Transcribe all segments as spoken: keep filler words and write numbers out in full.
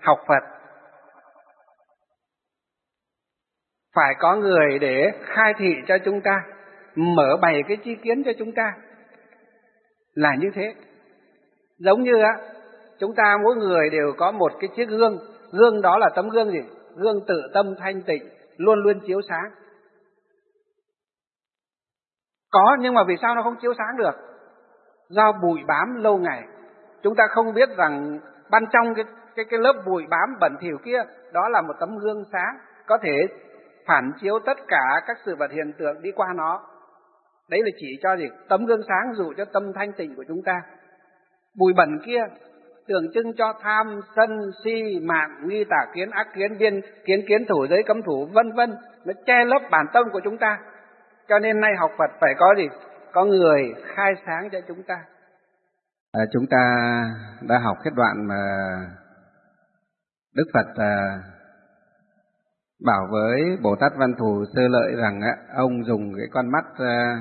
học Phật phải có người để khai thị cho chúng ta, mở bày cái tri kiến cho chúng ta là như thế. Giống như á, chúng ta mỗi người đều có một cái chiếc gương, gương đó là tấm gương gì? Gương tự tâm thanh tịnh, luôn luôn chiếu sáng. Có, nhưng mà vì sao nó không chiếu sáng được? Do bụi bám lâu ngày. Chúng ta không biết rằng ban trong cái, cái, cái lớp bụi bám bẩn thỉu kia, đó là một tấm gương sáng, có thể phản chiếu tất cả các sự vật hiện tượng đi qua nó. Đấy là chỉ cho gì? Tấm gương sáng dụ cho tâm thanh tịnh của chúng ta. Bụi bẩn kia tượng trưng cho tham, sân, si, mạng, nghi, tà kiến, ác kiến, biên kiến, kiến thủ, giới cấm thủ, vân vân. Nó che lấp bản tâm của chúng ta. Cho nên nay học Phật phải có gì? Có người khai sáng cho chúng ta. À, chúng ta đã học cái đoạn mà Đức Phật à, bảo với Bồ Tát Văn Thù Sơ Lợi rằng á, ông dùng cái con mắt à,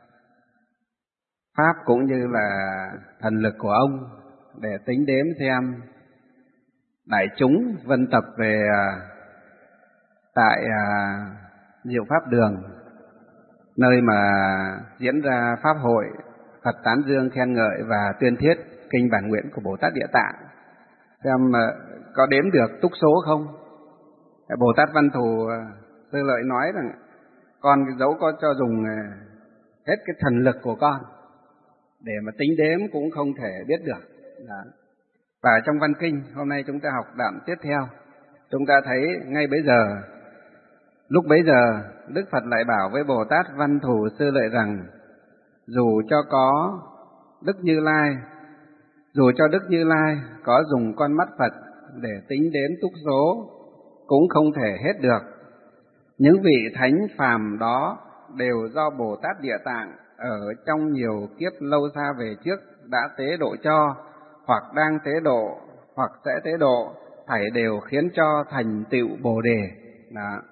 pháp cũng như là thần lực của ông để tính đếm xem đại chúng vân tập về à, tại à, Diệu Pháp Đường, nơi mà diễn ra pháp hội Phật tán dương khen ngợi và tuyên thuyết kinh bản nguyện của Bồ Tát Địa Tạng, xem có đếm được túc số không. Bồ Tát Văn Thù Sơ Lợi nói rằng con dẫu có cho dùng hết cái thần lực của con để mà tính đếm cũng không thể biết được. Đó. Và trong văn kinh hôm nay chúng ta học đoạn tiếp theo, chúng ta thấy ngay bấy giờ, lúc bấy giờ Đức Phật lại bảo với Bồ Tát Văn Thù Sơ Lợi rằng dù cho có Đức Như Lai, dù cho Đức Như Lai có dùng con mắt Phật để tính đếm túc số cũng không thể hết được. Những vị thánh phàm đó đều do Bồ Tát Địa Tạng ở trong nhiều kiếp lâu xa về trước đã tế độ cho, hoặc đang tế độ, hoặc sẽ tế độ, thảy đều khiến cho thành tựu Bồ Đề. Đó.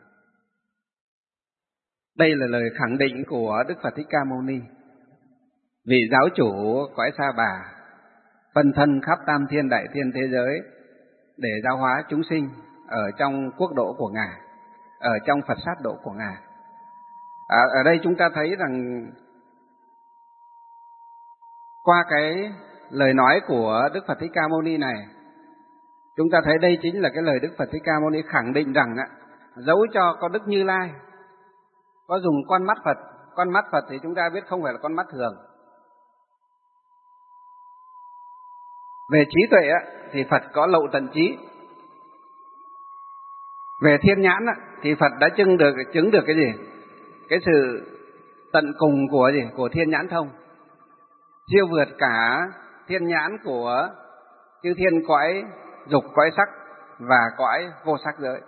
Đây là lời khẳng định của Đức Phật Thích Ca Mâu Ni, vị giáo chủ cõi Sa Bà, phân thân khắp tam thiên đại thiên thế giới để giáo hóa chúng sinh ở trong quốc độ của Ngài, ở trong Phật sát độ của Ngài. À, ở đây chúng ta thấy rằng qua cái lời nói của Đức Phật Thích Ca Mâu Ni này, chúng ta thấy đây chính là cái lời Đức Phật Thích Ca Mâu Ni khẳng định rằng á, dẫu cho có Đức Như Lai có dùng con mắt Phật, con mắt Phật thì chúng ta biết không phải là con mắt thường. Về trí tuệ á, thì Phật có lậu tận trí. Về thiên nhãn á, thì Phật đã chứng được chứng được cái gì? Cái sự tận cùng của gì? Của thiên nhãn thông, siêu vượt cả thiên nhãn của chư thiên cõi dục, cõi sắc và cõi vô sắc giới.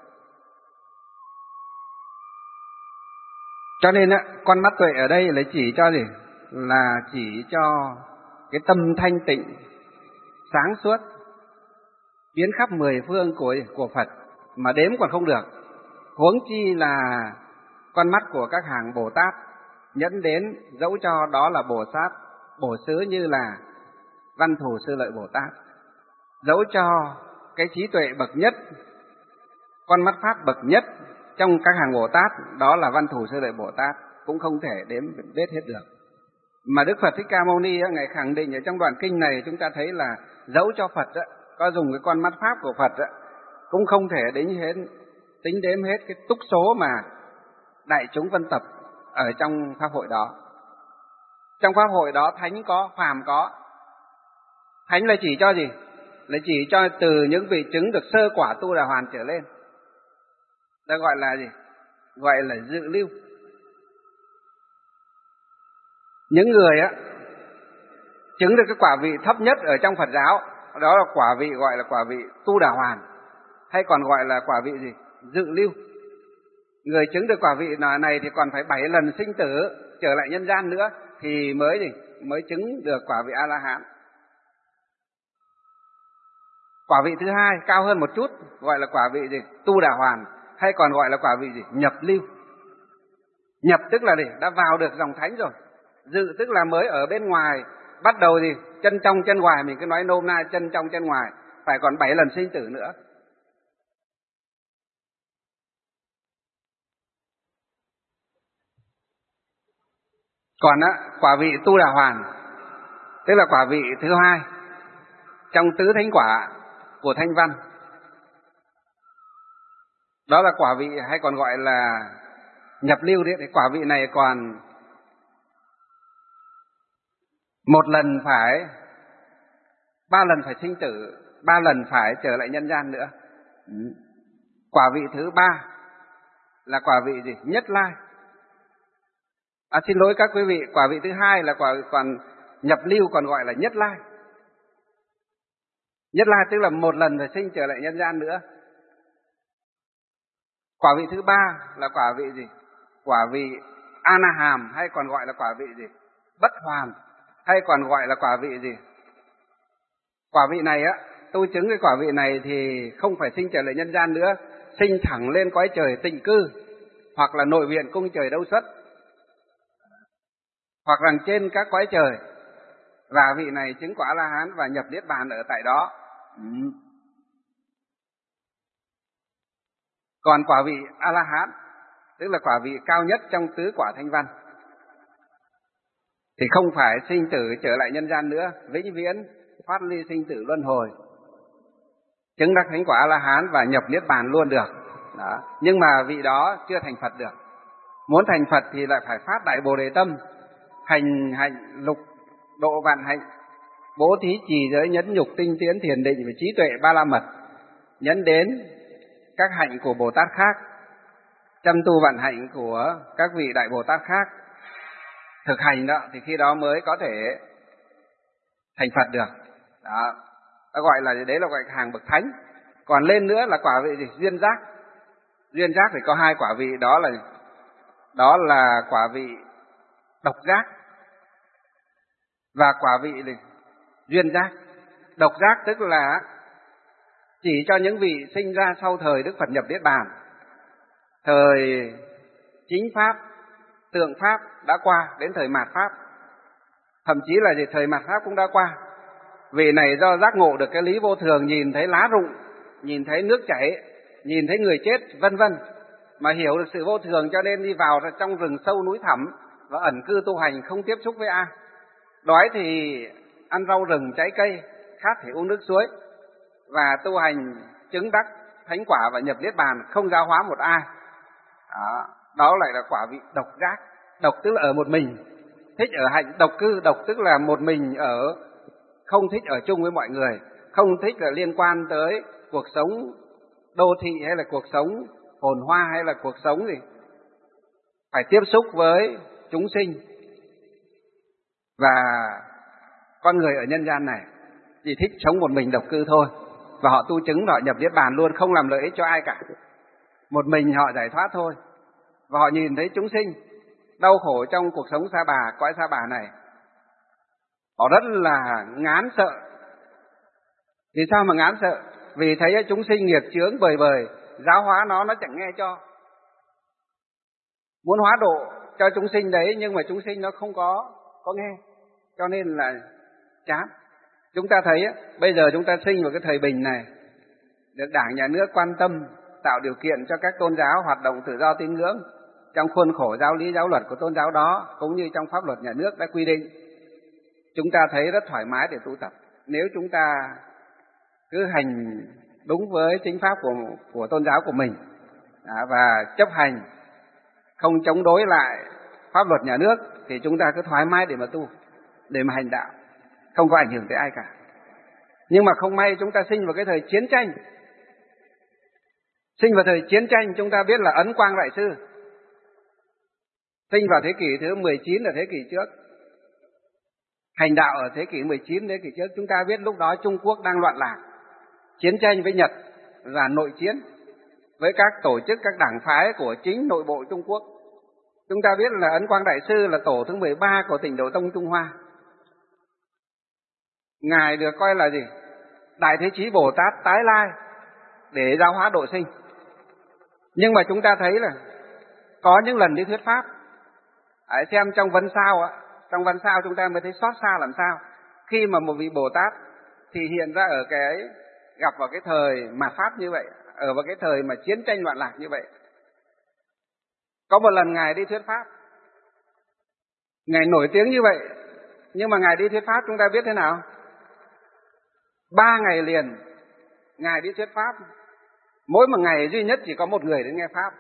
Cho nên á, con mắt tuệ ở đây là chỉ cho gì? Là chỉ cho cái tâm thanh tịnh, sáng suốt, biến khắp mười phương của của Phật mà đếm còn không được. Huống chi là con mắt của các hàng Bồ Tát nhẫn đến, dẫu cho đó là Bồ Sát, Bồ Xứ như là Văn Thù Sư Lợi Bồ Tát, dẫu cho cái trí tuệ bậc nhất, con mắt pháp bậc nhất trong các hàng Bồ Tát đó là Văn Thù Sư Lợi Bồ Tát, cũng không thể đếm biết hết được. Mà Đức Phật Thích Ca Mâu Ni Ngài khẳng định ở trong đoạn kinh này, chúng ta thấy là dẫu cho Phật có dùng cái con mắt pháp của Phật cũng không thể đến hết, tính đếm hết cái túc số mà đại chúng vân tập ở trong pháp hội đó. Trong pháp hội đó thánh có, phàm có. Thánh là chỉ cho gì? Là chỉ cho từ những vị chứng được sơ quả Tu Đà Hoàn trở lên. Ta gọi là gì? Gọi là dự lưu. Những người á chứng được cái quả vị thấp nhất ở trong Phật giáo, đó là quả vị gọi là quả vị Tu Đà Hoàn, hay còn gọi là quả vị gì? Dự lưu. Người chứng được quả vị này thì còn phải bảy lần sinh tử trở lại nhân gian nữa thì mới gì? Mới chứng được quả vị A-la-hán. Quả vị thứ hai cao hơn một chút gọi là quả vị gì? Tu Đà Hoàn, hay còn gọi là quả vị gì? Nhập lưu. Nhập tức là gì? Đã vào được dòng thánh rồi. Dự tức là mới ở bên ngoài, bắt đầu gì? Chân trong chân ngoài, mình cứ nói nôm na chân trong chân ngoài, phải còn bảy lần sinh tử nữa Còn á, quả vị Tu Đà Hoàn, tức là quả vị thứ hai trong tứ thánh quả của Thanh Văn. Đó là quả vị hay còn gọi là nhập lưu đấy. Quả vị này còn một lần phải, ba lần phải sinh tử, ba lần phải trở lại nhân gian nữa. Quả vị thứ ba là quả vị gì? Nhất lai. À xin lỗi các quý vị, quả vị thứ hai là quả còn nhập lưu còn gọi là nhất lai. Nhất lai tức là một lần phải sinh trở lại nhân gian nữa. Quả vị thứ ba là quả vị gì? Quả vị A Na Hàm, hay còn gọi là quả vị gì? Bất hoàn, hay còn gọi là quả vị gì? Quả vị này á, tu chứng cái quả vị này thì không phải sinh trở lại nhân gian nữa, sinh thẳng lên cõi trời tịnh cư, hoặc là nội viện cung trời Đâu Xuất, hoặc rằng trên các cõi trời. Và vị này chứng quả La Hán và nhập niết bàn ở tại đó. Ừ. Còn quả vị A La Hán, tức là quả vị cao nhất trong tứ quả Thanh Văn, thì không phải sinh tử trở lại nhân gian nữa, vĩnh viễn thoát ly sinh tử luân hồi, chứng đắc thánh quả A La Hán và nhập niết bàn luôn được. Đó. Nhưng mà vị đó chưa thành Phật được. Muốn thành Phật thì lại phải phát đại Bồ Đề tâm, hành hạnh lục độ vạn hạnh, bố thí trì giới nhẫn nhục tinh tiến thiền định và trí tuệ ba la mật, nhấn đến các hạnh của Bồ Tát khác, chăm tu vạn hạnh của các vị đại Bồ Tát khác, thực hành đó thì khi đó mới có thể thành Phật được. Đó, nó gọi là đấy là gọi là hàng bậc thánh. Còn lên nữa là quả vị gì? Duyên giác. Duyên giác thì có hai quả vị, đó là đó là quả vị độc giác và quả vị gì? Duyên giác. Độc giác tức là chỉ cho những vị sinh ra sau thời Đức Phật nhập niết bàn, thời chính pháp, tượng pháp đã qua, đến thời mạt pháp, thậm chí là gì? Thời mạt pháp cũng đã qua. Vị này do giác ngộ được cái lý vô thường, nhìn thấy lá rụng, nhìn thấy nước chảy, nhìn thấy người chết, vân vân, mà hiểu được sự vô thường, cho nên đi vào trong rừng sâu núi thẳm và ẩn cư tu hành, không tiếp xúc với ai. Đói thì ăn rau rừng trái cây, khát thì uống nước suối, và tu hành chứng đắc thánh quả và nhập niết bàn, không giáo hóa một ai. Đó, đó lại là quả vị độc giác. Độc tức là ở một mình, thích ở hạnh độc cư. Độc tức là một mình ở, không thích ở chung với mọi người, không thích là liên quan tới cuộc sống đô thị hay là cuộc sống phồn hoa hay là cuộc sống gì, phải tiếp xúc với chúng sinh. Và con người ở nhân gian này chỉ thích sống một mình độc cư thôi, và họ tu chứng, họ nhập niết bàn luôn, không làm lợi ích cho ai cả, một mình họ giải thoát thôi. Và họ nhìn thấy chúng sinh đau khổ trong cuộc sống sa bà, cõi sa bà này, họ rất là ngán sợ. Vì sao mà ngán sợ? Vì thấy chúng sinh nghiệp chướng bời bời, giáo hóa nó, nó chẳng nghe cho. Muốn hóa độ cho chúng sinh đấy, nhưng mà chúng sinh nó không có có nghe, cho nên là chán. Chúng ta thấy bây giờ chúng ta sinh vào cái thời bình này, được Đảng Nhà nước quan tâm, tạo điều kiện cho các tôn giáo hoạt động tự do tín ngưỡng trong khuôn khổ giáo lý giáo luật của tôn giáo đó, cũng như trong pháp luật nhà nước đã quy định. Chúng ta thấy rất thoải mái để tu tập. Nếu chúng ta cứ hành đúng với chính pháp của, của tôn giáo của mình, à, và chấp hành, không chống đối lại pháp luật nhà nước, thì chúng ta cứ thoải mái để mà tu, để mà hành đạo, không có ảnh hưởng tới ai cả. Nhưng mà không may chúng ta sinh vào cái thời chiến tranh. Sinh vào thời chiến tranh, chúng ta biết là Ấn Quang Đại Sư sinh vào thế kỷ thứ mười chín, ở thế kỷ trước, hành đạo ở thế kỷ mười chín, thế kỷ trước. Chúng ta biết lúc đó Trung Quốc đang loạn lạc, chiến tranh với Nhật và nội chiến với các tổ chức, các đảng phái của chính nội bộ Trung Quốc. Chúng ta biết là Ấn Quang Đại Sư là tổ thứ mười ba của Tịnh Độ Tông Trung Hoa. Ngài được coi là gì? Đại Thế Chí Bồ Tát tái lai để giáo hóa độ sinh. Nhưng mà chúng ta thấy là có những lần đi thuyết pháp, hãy xem trong Văn Sao á, trong Văn Sao chúng ta mới thấy xót xa làm sao. Khi mà một vị Bồ Tát thì hiện ra ở cái gặp vào cái thời mạt pháp như vậy, ở vào cái thời mà chiến tranh loạn lạc như vậy. Có một lần Ngài đi thuyết pháp, Ngài nổi tiếng như vậy, nhưng mà Ngài đi thuyết pháp chúng ta biết thế nào? Ba ngày liền Ngài đi thuyết pháp, mỗi một ngày duy nhất chỉ có một người đến nghe pháp.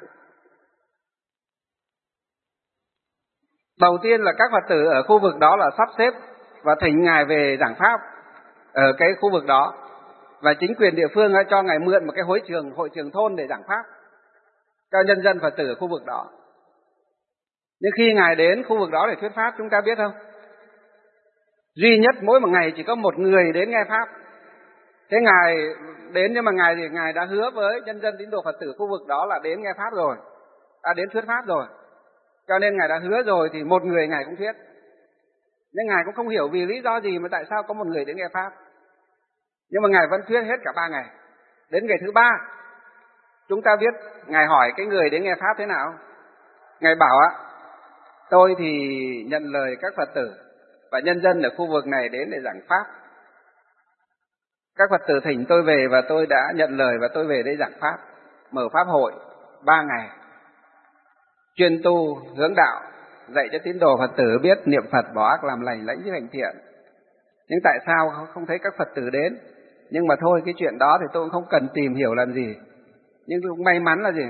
Đầu tiên là các Phật tử ở khu vực đó là sắp xếp và thỉnh Ngài về giảng pháp ở cái khu vực đó, và chính quyền địa phương cho Ngài mượn một cái hội trường, hội trường thôn để giảng pháp cho nhân dân Phật tử ở khu vực đó. Nhưng khi Ngài đến khu vực đó để thuyết pháp, chúng ta biết không? Duy nhất mỗi một ngày chỉ có một người đến nghe pháp. Thế Ngài đến, nhưng mà Ngài thì Ngài đã hứa với nhân dân tín đồ Phật tử khu vực đó là đến nghe pháp rồi, đã đến thuyết pháp rồi. Cho nên Ngài đã hứa rồi thì một người Ngài cũng thuyết. Nhưng Ngài cũng không hiểu vì lý do gì mà tại sao có một người đến nghe pháp. Nhưng mà Ngài vẫn thuyết hết cả ba ngày. Đến ngày thứ ba, chúng ta biết Ngài hỏi cái người đến nghe pháp thế nào. Ngài bảo ạ, tôi thì nhận lời các Phật tử và nhân dân ở khu vực này đến để giảng pháp. Các Phật tử thỉnh tôi về và tôi đã nhận lời và tôi về đây giảng pháp, mở pháp hội ba ngày, chuyên tu hướng đạo, dạy cho tín đồ Phật tử biết niệm Phật, bỏ ác làm lành, lãnh chí hành thiện. Nhưng tại sao không thấy các Phật tử đến? Nhưng mà thôi, cái chuyện đó thì tôi cũng không cần tìm hiểu làm gì. Nhưng tôi cũng may mắn là gì?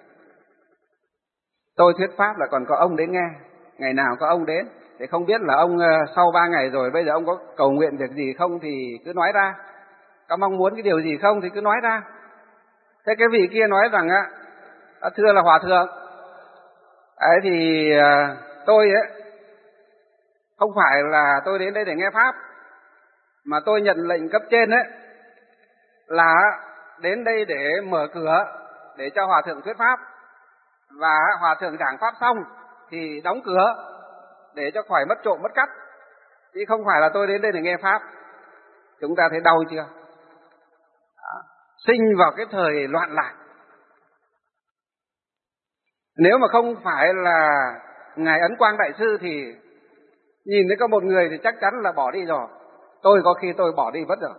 Tôi thuyết pháp là còn có ông đến nghe, ngày nào có ông đến. Thì không biết là ông sau ba ngày rồi bây giờ ông có cầu nguyện việc gì không thì cứ nói ra. Có mong muốn cái điều gì không thì cứ nói ra. Thế cái vị kia nói rằng á, thưa là Hòa Thượng, ấy thì tôi ấy không phải là tôi đến đây để nghe pháp, mà tôi nhận lệnh cấp trên ấy là đến đây để mở cửa để cho Hòa Thượng thuyết pháp, và Hòa Thượng giảng pháp xong thì đóng cửa để cho khỏi mất trộm mất cắp, chứ không phải là tôi đến đây để nghe pháp. Chúng ta thấy đau chưa? Đó. Sinh vào cái thời loạn lạc. Nếu mà không phải là Ngài Ấn Quang Đại Sư thì nhìn thấy có một người thì chắc chắn là bỏ đi rồi. Tôi có khi tôi bỏ đi mất rồi.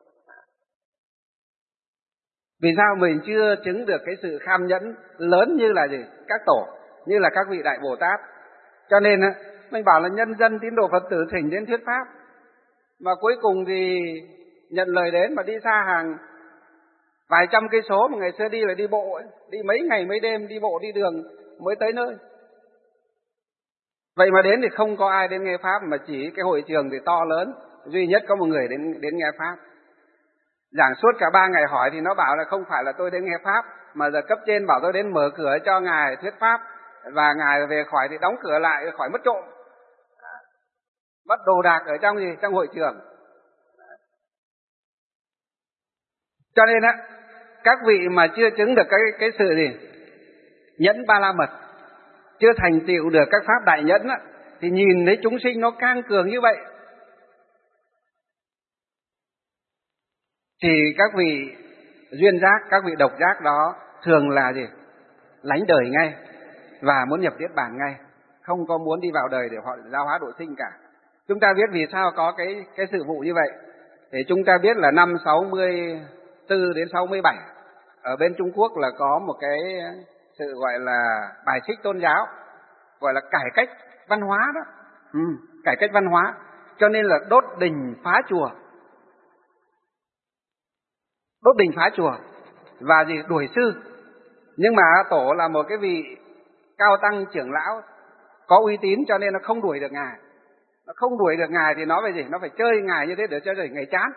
Vì sao mình chưa chứng được cái sự kham nhẫn lớn như là gì? Các tổ, như là các vị Đại Bồ Tát. Cho nên mình bảo là nhân dân tín đồ Phật tử thỉnh đến thuyết pháp, mà cuối cùng thì nhận lời đến mà đi xa hàng vài trăm cây số, mà ngày xưa đi là đi bộ ấy, đi mấy ngày mấy đêm, đi bộ đi đường mới tới nơi. Vậy mà đến thì không có ai đến nghe pháp, mà chỉ cái hội trường thì to lớn, duy nhất có một người đến đến nghe pháp. Giảng suốt cả ba ngày hỏi thì nó bảo là không phải là tôi đến nghe pháp, mà giờ cấp trên bảo tôi đến mở cửa cho Ngài thuyết pháp, và Ngài về khỏi thì đóng cửa lại khỏi mất trộm, mất đồ đạc ở trong gì trong hội trường. Cho nên á, các vị mà chưa chứng được cái cái sự gì nhẫn ba la mật, chưa thành tựu được các pháp đại nhẫn á, thì nhìn thấy chúng sinh nó cang cường như vậy thì các vị duyên giác, các vị độc giác đó thường là gì lánh đời ngay và muốn nhập niết bàn ngay, không có muốn đi vào đời để họ giáo hóa độ sinh cả. Chúng ta biết vì sao có cái cái sự vụ như vậy. Thì chúng ta biết là năm sáu mươi tư đến sáu mươi bảy ở bên Trung Quốc là có một cái sự gọi là bài xích tôn giáo, gọi là cải cách văn hóa đó. Ừ, cải cách văn hóa. Cho nên là đốt đình phá chùa. Đốt đình phá chùa và gì đuổi sư. Nhưng mà tổ là một cái vị cao tăng trưởng lão có uy tín, cho nên nó không đuổi được Ngài. Nó không đuổi được Ngài thì nó phải gì? Nó phải chơi Ngài như thế để cho Ngài chán.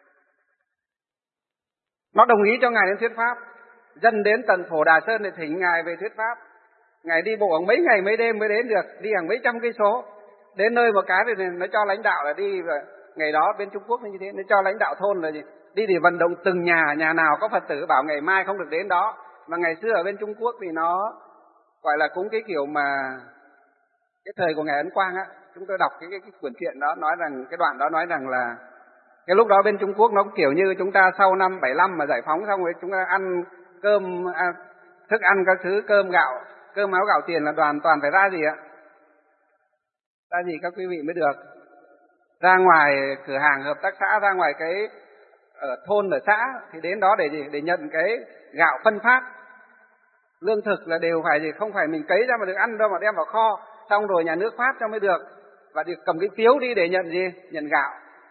Nó đồng ý cho Ngài đến thuyết pháp. Dân đến tận Phổ Đà Sơn để thỉnh Ngài về thuyết pháp. Ngài đi bộ mấy ngày mấy đêm mới đến được, đi hàng mấy trăm cây số. Đến nơi một cái thì nó cho lãnh đạo là đi, và ngày đó bên Trung Quốc như thế, nó cho lãnh đạo thôn là gì? Đi để vận động từng nhà, nhà nào có Phật tử bảo ngày mai không được đến đó. Mà ngày xưa ở bên Trung Quốc thì nó gọi là cũng cái kiểu mà cái thời của Ngài Ấn Quang á, chúng tôi đọc cái, cái, cái quyển truyện đó nói rằng, cái đoạn đó nói rằng là cái lúc đó bên Trung Quốc nó cũng kiểu như chúng ta sau năm bảy lăm mà giải phóng xong rồi chúng ta ăn cơm, à, thức ăn các thứ, cơm gạo, cơm áo gạo tiền là đoàn toàn phải ra gì ạ? Ra gì các quý vị mới được? Ra ngoài cửa hàng hợp tác xã, ra ngoài cái ở thôn ở xã thì đến đó để gì? Để nhận cái gạo phân phát. Lương thực là đều phải gì? Không phải mình cấy ra mà được ăn đâu, mà đem vào kho. xong rồi nhà nước phát cho mới được, và được cầm cái phiếu đi để nhận gì? Nhận gạo.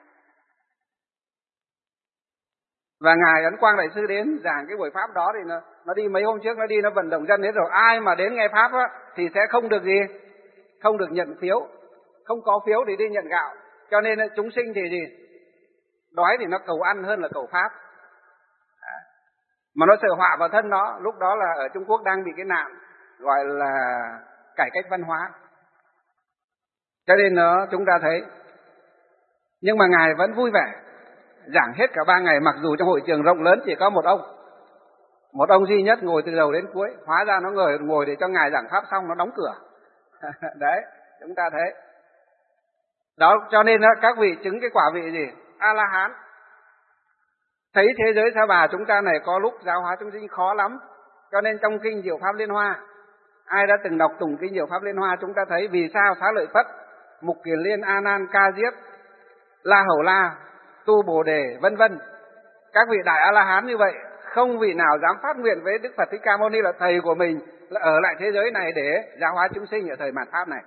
Và Ngài Ấn Quang Đại Sư đến giảng cái buổi Pháp đó thì nó, nó đi mấy hôm trước, nó đi nó vận động dân hết rồi. Ai mà đến nghe Pháp á, thì sẽ không được gì? Không được nhận phiếu. Không có phiếu thì đi nhận gạo. Cho nên chúng sinh thì gì? Đói thì nó cầu ăn hơn là cầu Pháp. Mà nó sợ họa vào thân nó. Lúc đó là ở Trung Quốc đang bị cái nạn gọi là cải cách văn hóa. Cho nên nó chúng ta thấy. Nhưng mà Ngài vẫn vui vẻ giảng hết cả ba ngày, mặc dù trong hội trường rộng lớn chỉ có một ông. Một ông duy nhất ngồi từ đầu đến cuối. Hóa ra nó ngồi, ngồi để cho Ngài giảng Pháp xong nó đóng cửa. Đấy, chúng ta thấy. Đó, cho nên các vị chứng cái quả vị gì? A-la-hán. Thấy thế giới Sa Bà chúng ta này có lúc giáo hóa chúng sinh khó lắm. Cho nên trong kinh Diệu Pháp Liên Hoa, ai đã từng đọc tụng kinh Diệu Pháp Liên Hoa, chúng ta thấy vì sao Xá Lợi Phất, Mục Kiền Liên, A Nan, Ca Diếp, La Hầu La, Tu Bồ Đề, vân vân. Các vị đại A-la-hán như vậy, không vị nào dám phát nguyện với Đức Phật Thích Ca Mâu Ni là thầy của mình là ở lại thế giới này để giáo hóa chúng sinh ở thời mạt Pháp này.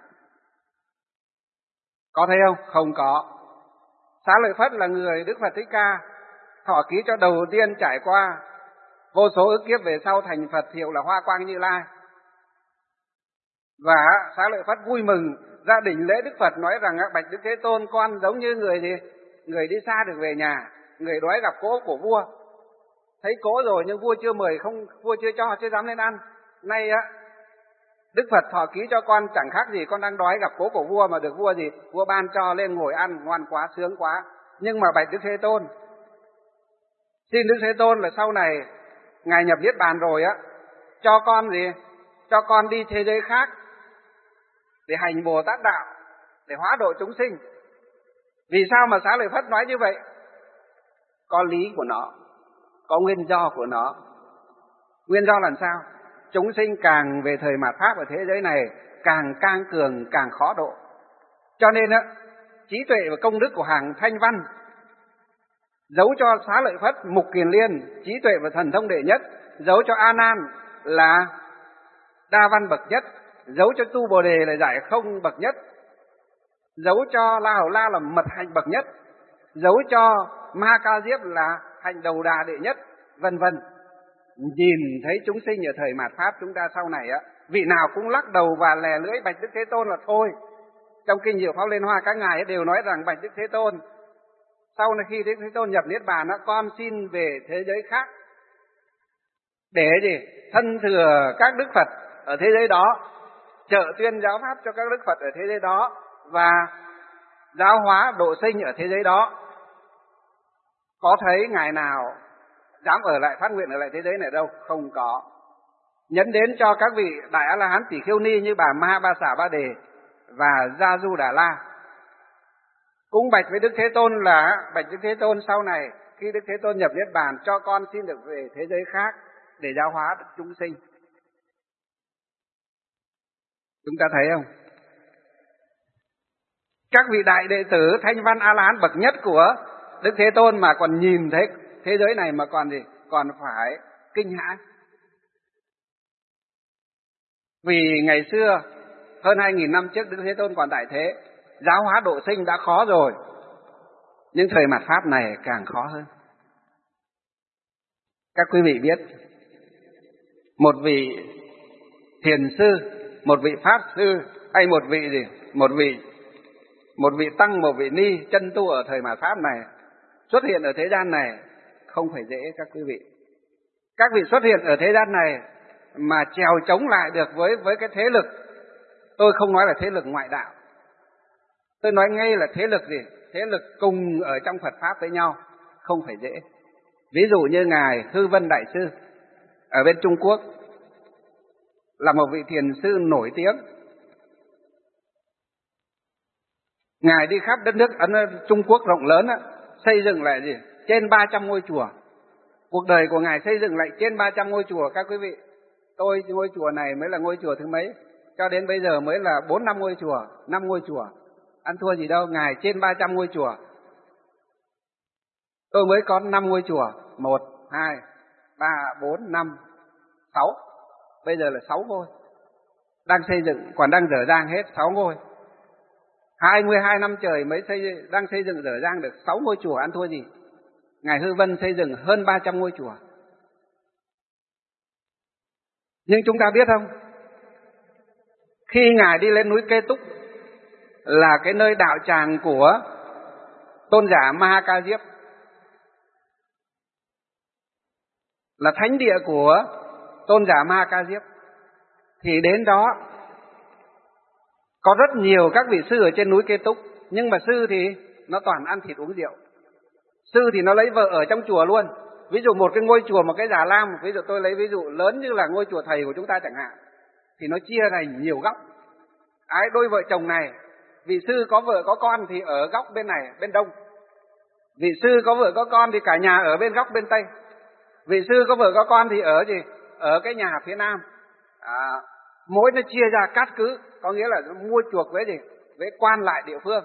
Có thấy không? Không có. Xá Lợi Phất là người Đức Phật Thích Ca thọ ký cho đầu tiên trải qua vô số ức kiếp về sau thành Phật, hiệu là Hoa Quang Như Lai. Và Xá Lợi Phất vui mừng ra đỉnh lễ Đức Phật, nói rằng bạch Đức Thế Tôn, con giống như người gì? Người đi xa được về nhà, người đói gặp cỗ của vua. Thấy cỗ rồi nhưng vua chưa mời, không vua chưa cho, chưa dám lên ăn. Nay á, Đức Phật thọ ký cho con chẳng khác gì con đang đói gặp cỗ của vua mà được vua gì? Vua ban cho lên ngồi ăn, ngoan quá, sướng quá. Nhưng mà bạch Đức Thế Tôn, xin Đức Thế Tôn là sau này Ngài nhập Niết Bàn rồi á, cho con gì? Cho con đi thế giới khác để hành Bồ Tát đạo, để hóa độ chúng sinh. Vì sao mà Xá Lợi Phất nói như vậy? Có lý của nó, có nguyên do của nó. Nguyên do làm sao? Chúng sinh càng về thời mạt Pháp ở thế giới này càng cang cường, càng khó độ. Cho nên á, trí tuệ và công đức của hàng Thanh Văn giấu cho Xá Lợi Phất, Mục Kiền Liên trí tuệ và thần thông đệ nhất, giấu cho A Nan là đa văn bậc nhất, giấu cho Tu Bồ Đề là giải không bậc nhất, giấu cho La Hầu La là mật hạnh bậc nhất, giấu cho Ma Ca Diếp là hạnh đầu đà đệ nhất, vân vân. Nhìn thấy chúng sinh ở thời mạt Pháp chúng ta sau này á, vị nào cũng lắc đầu và lè lưỡi bạch Đức Thế Tôn là thôi. Trong kinh Diệu Pháp Liên Hoa các ngài đều nói rằng bạch Đức Thế Tôn, sau này khi Đức Thế Tôn nhập Niết Bàn, con xin về thế giới khác để gì? Thân thừa các Đức Phật ở thế giới đó, trợ tuyên giáo pháp cho các Đức Phật ở thế giới đó và giáo hóa độ sinh ở thế giới đó. Có thấy ngài nào dám ở lại phát nguyện ở lại thế giới này đâu? Không có. Nhấn đến cho các vị đại A-la-hán tỷ khiêu ni như bà Ma Ba Xả Ba Đề và Gia Du Đà La. Cũng bạch với Đức Thế Tôn là bạch Đức Thế Tôn sau này khi Đức Thế Tôn nhập Niết Bàn, cho con xin được về thế giới khác để giáo hóa được chúng sinh. Chúng ta thấy không? Các vị đại đệ tử Thanh Văn A-la-hán bậc nhất của Đức Thế Tôn mà còn nhìn thấy thế giới này mà còn gì? Còn phải kinh hãi. Vì ngày xưa hơn hai nghìn năm trước Đức Thế Tôn còn tại thế, giáo hóa độ sinh đã khó rồi, nhưng thời mạt Pháp này càng khó hơn. Các quý vị biết, một vị thiền sư, một vị pháp sư hay một vị gì? Một vị một vị tăng, một vị ni chân tu ở thời mạt Pháp này xuất hiện ở thế gian này không phải dễ các quý vị. Các vị xuất hiện ở thế gian này mà trèo chống lại được với với cái thế lực, tôi không nói là thế lực ngoại đạo, tôi nói ngay là thế lực gì? Thế lực cùng ở trong Phật Pháp với nhau, không phải dễ. Ví dụ như Ngài Hư Vân Đại Sư ở bên Trung Quốc là một vị thiền sư nổi tiếng. Ngài đi khắp đất nước Ấn Trung Quốc rộng lớn á, xây dựng lại gì? Trên ba trăm ngôi chùa. Cuộc đời của Ngài xây dựng lại trên ba trăm ngôi chùa các quý vị. Tôi ngôi chùa này mới là ngôi chùa thứ mấy, cho đến bây giờ mới là bốn năm ngôi chùa, năm ngôi chùa. Ăn thua gì đâu, Ngài trên ba trăm ngôi chùa. Tôi mới có năm ngôi chùa, một, hai, ba, bốn, năm, sáu. Bây giờ là sáu ngôi. đang xây dựng, còn đang dở dang hết sáu ngôi. hai mươi hai năm trời mới xây đang xây dựng dở dang được sáu ngôi chùa, ăn thua gì. Ngài Hư Vân xây dựng hơn ba trăm ngôi chùa. Nhưng chúng ta biết không, khi Ngài đi lên núi Kê Túc là cái nơi đạo tràng của tôn giả Ma Ca Diếp, là thánh địa của tôn giả Ma Ca Diếp, thì đến đó có rất nhiều các vị sư ở trên núi Kê Túc, nhưng mà sư thì nó toàn ăn thịt uống rượu. Sư thì nó lấy vợ ở trong chùa luôn. Ví dụ một cái ngôi chùa, một cái già lam, ví dụ tôi lấy ví dụ lớn như là ngôi chùa thầy của chúng ta chẳng hạn, thì nó chia thành nhiều góc. Ái, đôi vợ chồng này, vị sư có vợ có con thì ở góc bên này, bên đông. Vị sư có vợ có con thì cả nhà ở bên góc bên tây. Vị sư có vợ có con thì ở gì? Ở cái nhà phía nam. À, mỗi nó chia ra cát cứ, có nghĩa là mua chuộc với gì? Với quan lại địa phương.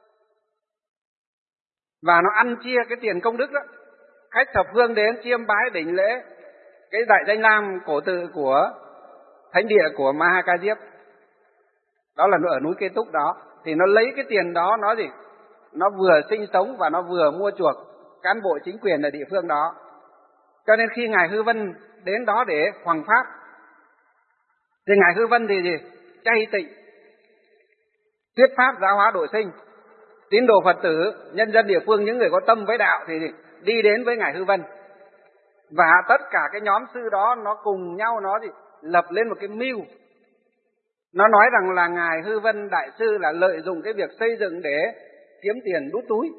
Và nó ăn chia cái tiền công đức đó. Khách thập phương đến chiêm bái đỉnh lễ cái đại danh lam cổ tự của thánh địa của Ma Ca Diếp, đó là ở núi Kê Túc đó, thì nó lấy cái tiền đó nó gì? Nó vừa sinh sống và nó vừa mua chuộc cán bộ chính quyền ở địa phương đó. Cho nên khi Ngài Hư Vân đến đó để hoằng pháp, thì Ngài Hư Vân thì gì? Chay tịnh, thuyết pháp giáo hóa độ sinh. Tín đồ Phật tử, nhân dân địa phương, những người có tâm với đạo thì gì? Đi đến với Ngài Hư Vân. Và tất cả cái nhóm sư đó nó cùng nhau nó gì? Lập lên một cái mưu. Nó nói rằng là Ngài Hư Vân Đại Sư là lợi dụng cái việc xây dựng để kiếm tiền đút túi.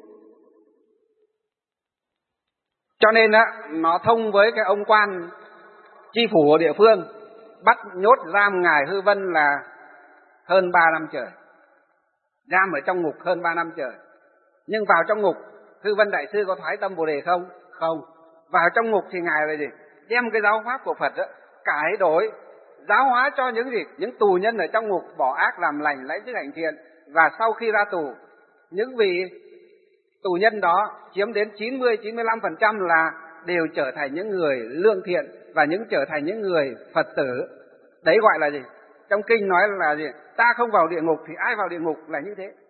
Cho nên á, nó thông với cái ông quan chi phủ ở địa phương, bắt nhốt giam Ngài Hư Vân là hơn ba năm trời. Giam ở trong ngục hơn ba năm trời. Nhưng vào trong ngục, Hư Vân Đại Sư có thoái tâm Bồ Đề không? Không. Vào trong ngục thì Ngài là gì? Đem cái giáo pháp của Phật đó, cải đổi, giáo hóa cho những gì? Những tù nhân ở trong ngục bỏ ác làm lành, lấy chức hành thiện. Và sau khi ra tù, những vị tù nhân đó chiếm đến chín mươi đến chín mươi lăm phần trăm là đều trở thành những người lương thiện và những trở thành những người Phật tử. Đấy gọi là gì? Trong kinh nói là gì? Ta không vào địa ngục thì ai vào địa ngục, là như thế.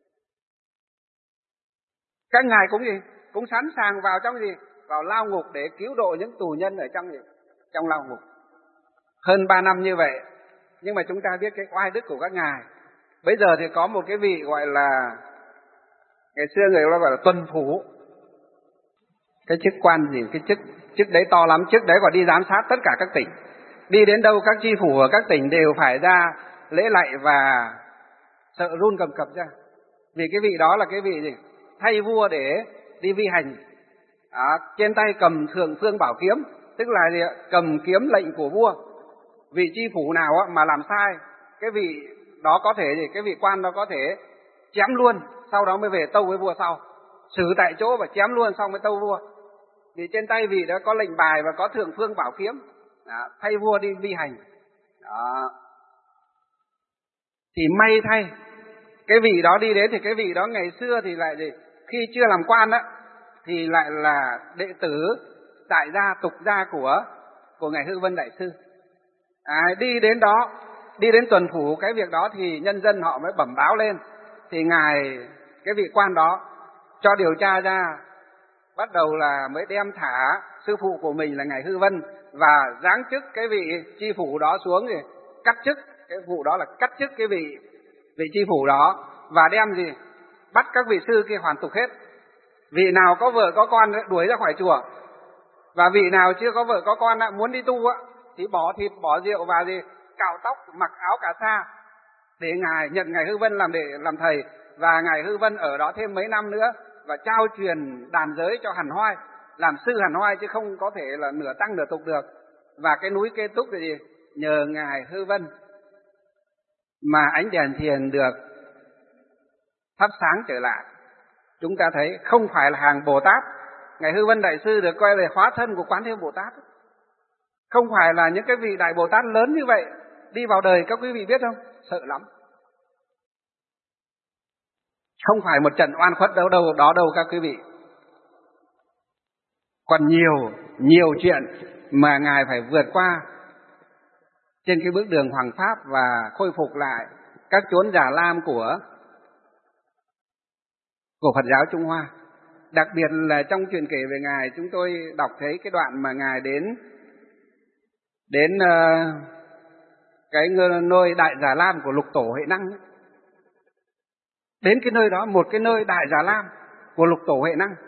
Các ngài cũng gì? Cũng sẵn sàng vào trong gì? Vào lao ngục để cứu độ những tù nhân ở trong gì? Trong lao ngục. Hơn ba năm như vậy, nhưng mà chúng ta biết cái oai đức của các ngài. Bây giờ thì có một cái vị gọi là, ngày xưa người ta gọi là tuần phủ. Cái chức quan gì? Cái chức chức đấy to lắm, chức đấy còn đi giám sát tất cả các tỉnh. Đi đến đâu các chi phủ ở các tỉnh đều phải ra lễ lạy và sợ run cầm cập ra. Vì cái vị đó là cái vị gì? Thay vua để đi vi hành. À, trên tay cầm Thượng Phương Bảo Kiếm, tức là gì? Cầm kiếm lệnh của vua. Vị chi phủ nào mà làm sai, cái vị đó có thể gì? Cái vị quan đó có thể chém luôn, sau đó mới về tâu với vua sau. Xử tại chỗ và chém luôn xong mới tâu vua. Vì trên tay vị đó có lệnh bài và có Thượng Phương Bảo Kiếm. Đó, thay vua đi vi hành. Đó. Thì may thay, cái vị đó đi đến thì cái vị đó ngày xưa thì lại gì? Khi chưa làm quan á, thì lại là đệ tử tại gia tục gia của của Ngài Hư Vân Đại Sư. À, đi đến đó, đi đến tuần phủ cái việc đó thì nhân dân họ mới bẩm báo lên. Thì Ngài, cái vị quan đó cho điều tra ra, bắt đầu là mới đem thả sư phụ của mình là Ngài Hư Vân và giáng chức cái vị chi phủ đó xuống, thì cắt chức. Cái vụ đó là cắt chức cái vị vị chi phủ đó và đem gì? Bắt các vị sư kia hoàn tục hết. Vị nào có vợ có con đuổi ra khỏi chùa, và vị nào chưa có vợ có con muốn đi tu á thì bỏ thịt bỏ rượu và gì? Cạo tóc, mặc áo cà sa để ngài nhận Ngài Hư Vân làm để làm thầy, và Ngài Hư Vân ở đó thêm mấy năm nữa và trao truyền đàn giới cho Hàn Hoai, làm sư Hàn Hoai chứ không có thể là nửa tăng nửa tục được. Và cái núi Kê Túc là gì? Nhờ Ngài Hư Vân mà ánh đèn thiền được thắp sáng trở lại. Chúng ta thấy không phải là hàng Bồ Tát. Ngài Hư Vân Đại Sư được coi là hóa thân của Quán Thế Bồ Tát. Không phải là những cái vị Đại Bồ Tát lớn như vậy đi vào đời, các quý vị biết không? Sợ lắm. Không phải một trận oan khuất đâu đâu đó đâu các quý vị. Còn nhiều, nhiều chuyện mà Ngài phải vượt qua. trên cái bước đường hoằng pháp và khôi phục lại các chốn Già Lam của của Phật giáo Trung Hoa. Đặc biệt là trong truyền kể về Ngài, chúng tôi đọc thấy cái đoạn mà Ngài đến đến uh, cái nơi Đại Già Lam của Lục Tổ Huệ Năng ấy. Đến cái nơi đó, một cái nơi Đại Già Lam của Lục Tổ Huệ Năng,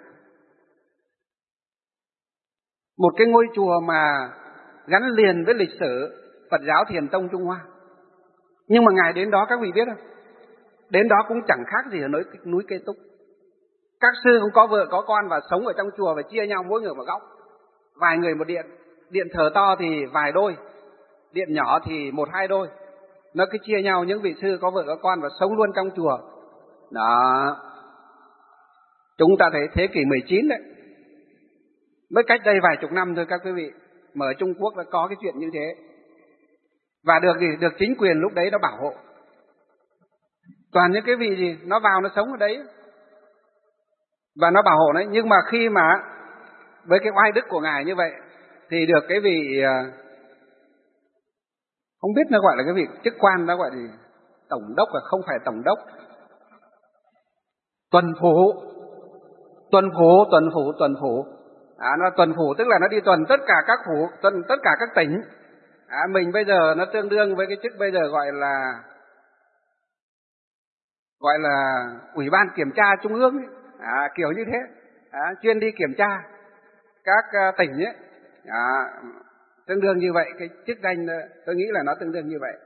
một cái ngôi chùa mà gắn liền với lịch sử Phật giáo Thiền Tông Trung Hoa. Nhưng mà Ngài đến đó các vị biết không? Đến đó cũng chẳng khác gì ở núi, núi Kê Túc. Các sư cũng có vợ có con và sống ở trong chùa và chia nhau mỗi người một góc. Vài người một điện, điện thờ to thì vài đôi, điện nhỏ thì một hai đôi. Nó cứ chia nhau, những vị sư có vợ có con và sống luôn trong chùa. Đó. Chúng ta thấy thế kỷ mười chín đấy. Mới cách đây vài chục năm thôi các quý vị, mà ở Trung Quốc đã có cái chuyện như thế. Và được gì? Được chính quyền lúc đấy nó bảo hộ. Toàn những cái vị gì? Nó vào nó sống ở đấy. Và nó bảo hộ đấy. Nhưng mà khi mà với cái oai đức của Ngài như vậy thì được cái vị, không biết nó gọi là cái vị chức quan, nó gọi là tổng đốc, là không phải tổng đốc, tuần phủ, tuần phủ, tuần phủ, tuần phủ. À, nó tuần phủ tức là nó đi tuần tất cả các phủ, tuần tất cả các tỉnh. À, mình bây giờ nó tương đương với cái chức bây giờ gọi là gọi là Ủy ban Kiểm tra Trung ương ấy. À, kiểu như thế. À, chuyên đi kiểm tra các uh, tỉnh ấy. À, tương đương như vậy, cái chức danh tôi nghĩ là nó tương đương như vậy.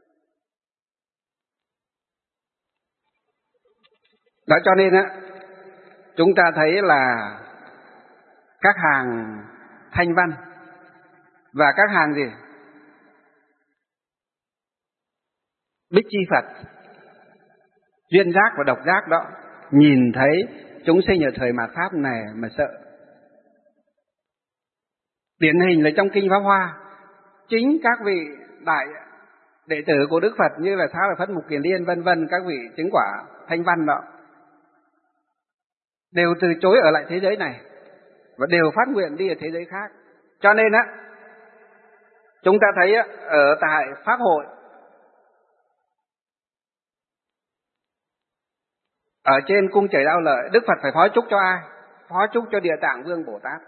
Đó cho nên á, chúng ta thấy là các hàng thanh văn và các hàng gì? Bích chi Phật, duyên giác và độc giác đó, nhìn thấy chúng sinh ở thời mạt Pháp này mà sợ. Điển hình là trong Kinh Pháp Hoa, chính các vị đại đệ tử của Đức Phật như là Xá Lợi Phất, Mục Kiền Liên vân vân, các vị chứng quả thanh văn đó, đều từ chối ở lại thế giới này và đều phát nguyện đi ở thế giới khác. Cho nên á, chúng ta thấy á, ở tại Pháp hội, ở trên cung trời Đạo Lợi, Đức Phật phải phó chúc cho ai? Phó chúc cho Địa Tạng Vương Bồ Tát.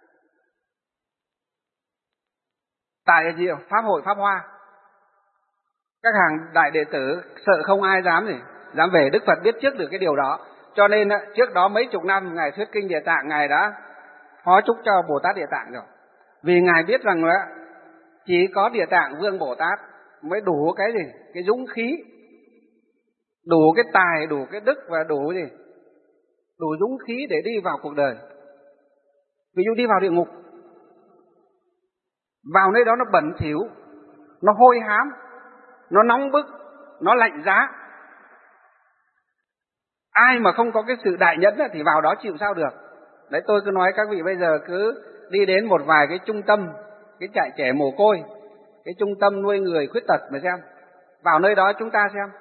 Tại gì? Pháp hội Pháp Hoa, các hàng đại đệ tử sợ không ai dám gì dám về. Đức Phật biết trước được cái điều đó, cho nên trước đó mấy chục năm Ngài thuyết kinh Địa Tạng, Ngài đã phó chúc cho Bồ Tát Địa Tạng rồi. Vì Ngài biết rằng là chỉ có Địa Tạng Vương Bồ Tát mới đủ cái gì? Cái dũng khí, đủ cái tài, đủ cái đức và đủ gì? Đủ dũng khí để đi vào cuộc đời. Ví dụ đi vào địa ngục, vào nơi đó nó bẩn thỉu, nó hôi hám, nó nóng bức, nó lạnh giá. Ai mà không có cái sự đại nhẫn thì vào đó chịu sao được. Đấy, tôi cứ nói các vị bây giờ cứ đi đến một vài cái trung tâm, cái trại trẻ mồ côi, cái trung tâm nuôi người khuyết tật mà xem. Vào nơi đó chúng ta xem,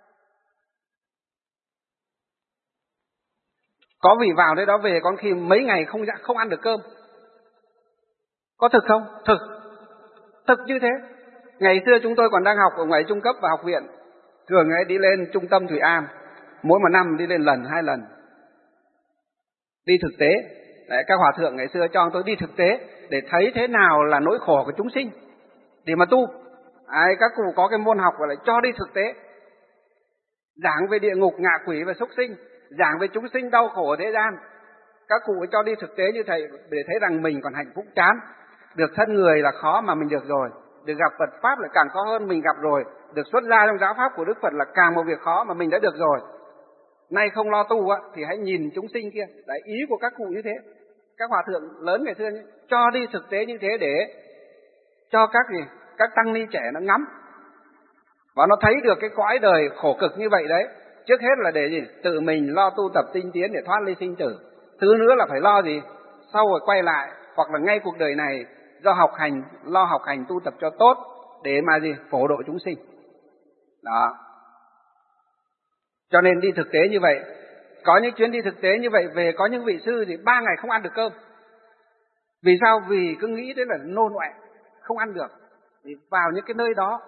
có vị vào nơi đó về con khi mấy ngày không không ăn được cơm. Có thực không? Thực. Thực như thế. Ngày xưa chúng tôi còn đang học ở ngoài trung cấp và học viện, thường ấy đi lên trung tâm Thủy Am, mỗi một năm đi lên lần, hai lần. Đi thực tế. Đấy, các hòa thượng ngày xưa cho tôi đi thực tế để thấy thế nào là nỗi khổ của chúng sinh để mà tu. Đấy, các cụ có cái môn học gọi là cho đi thực tế, giảng về địa ngục, ngạ quỷ và súc sinh, giảng về chúng sinh đau khổ ở thế gian. Các cụ cho đi thực tế như thầy để thấy rằng mình còn hạnh phúc chán. Được thân người là khó mà mình được rồi, được gặp Phật Pháp là càng khó hơn mình gặp rồi, được xuất gia trong giáo Pháp của Đức Phật là càng một việc khó mà mình đã được rồi. Nay không lo tu á, thì hãy nhìn chúng sinh kia. Đấy, ý của các cụ như thế. Các hòa thượng lớn ngày xưa cho đi thực tế như thế để cho các gì, các tăng ni trẻ nó ngắm và nó thấy được cái cõi đời khổ cực như vậy đấy. Trước hết là để gì? Tự mình lo tu tập tinh tiến để thoát ly sinh tử. Thứ nữa là phải lo gì? Sau rồi quay lại, hoặc là ngay cuộc đời này do học hành, lo học hành tu tập cho tốt để mà gì? Phổ độ chúng sinh. Đó. Cho nên đi thực tế như vậy. Có những chuyến đi thực tế như vậy về, có những vị sư thì ba ngày không ăn được cơm. Vì sao? Vì cứ nghĩ đấy là nôn ọe, không ăn được. thì vào những cái nơi đó.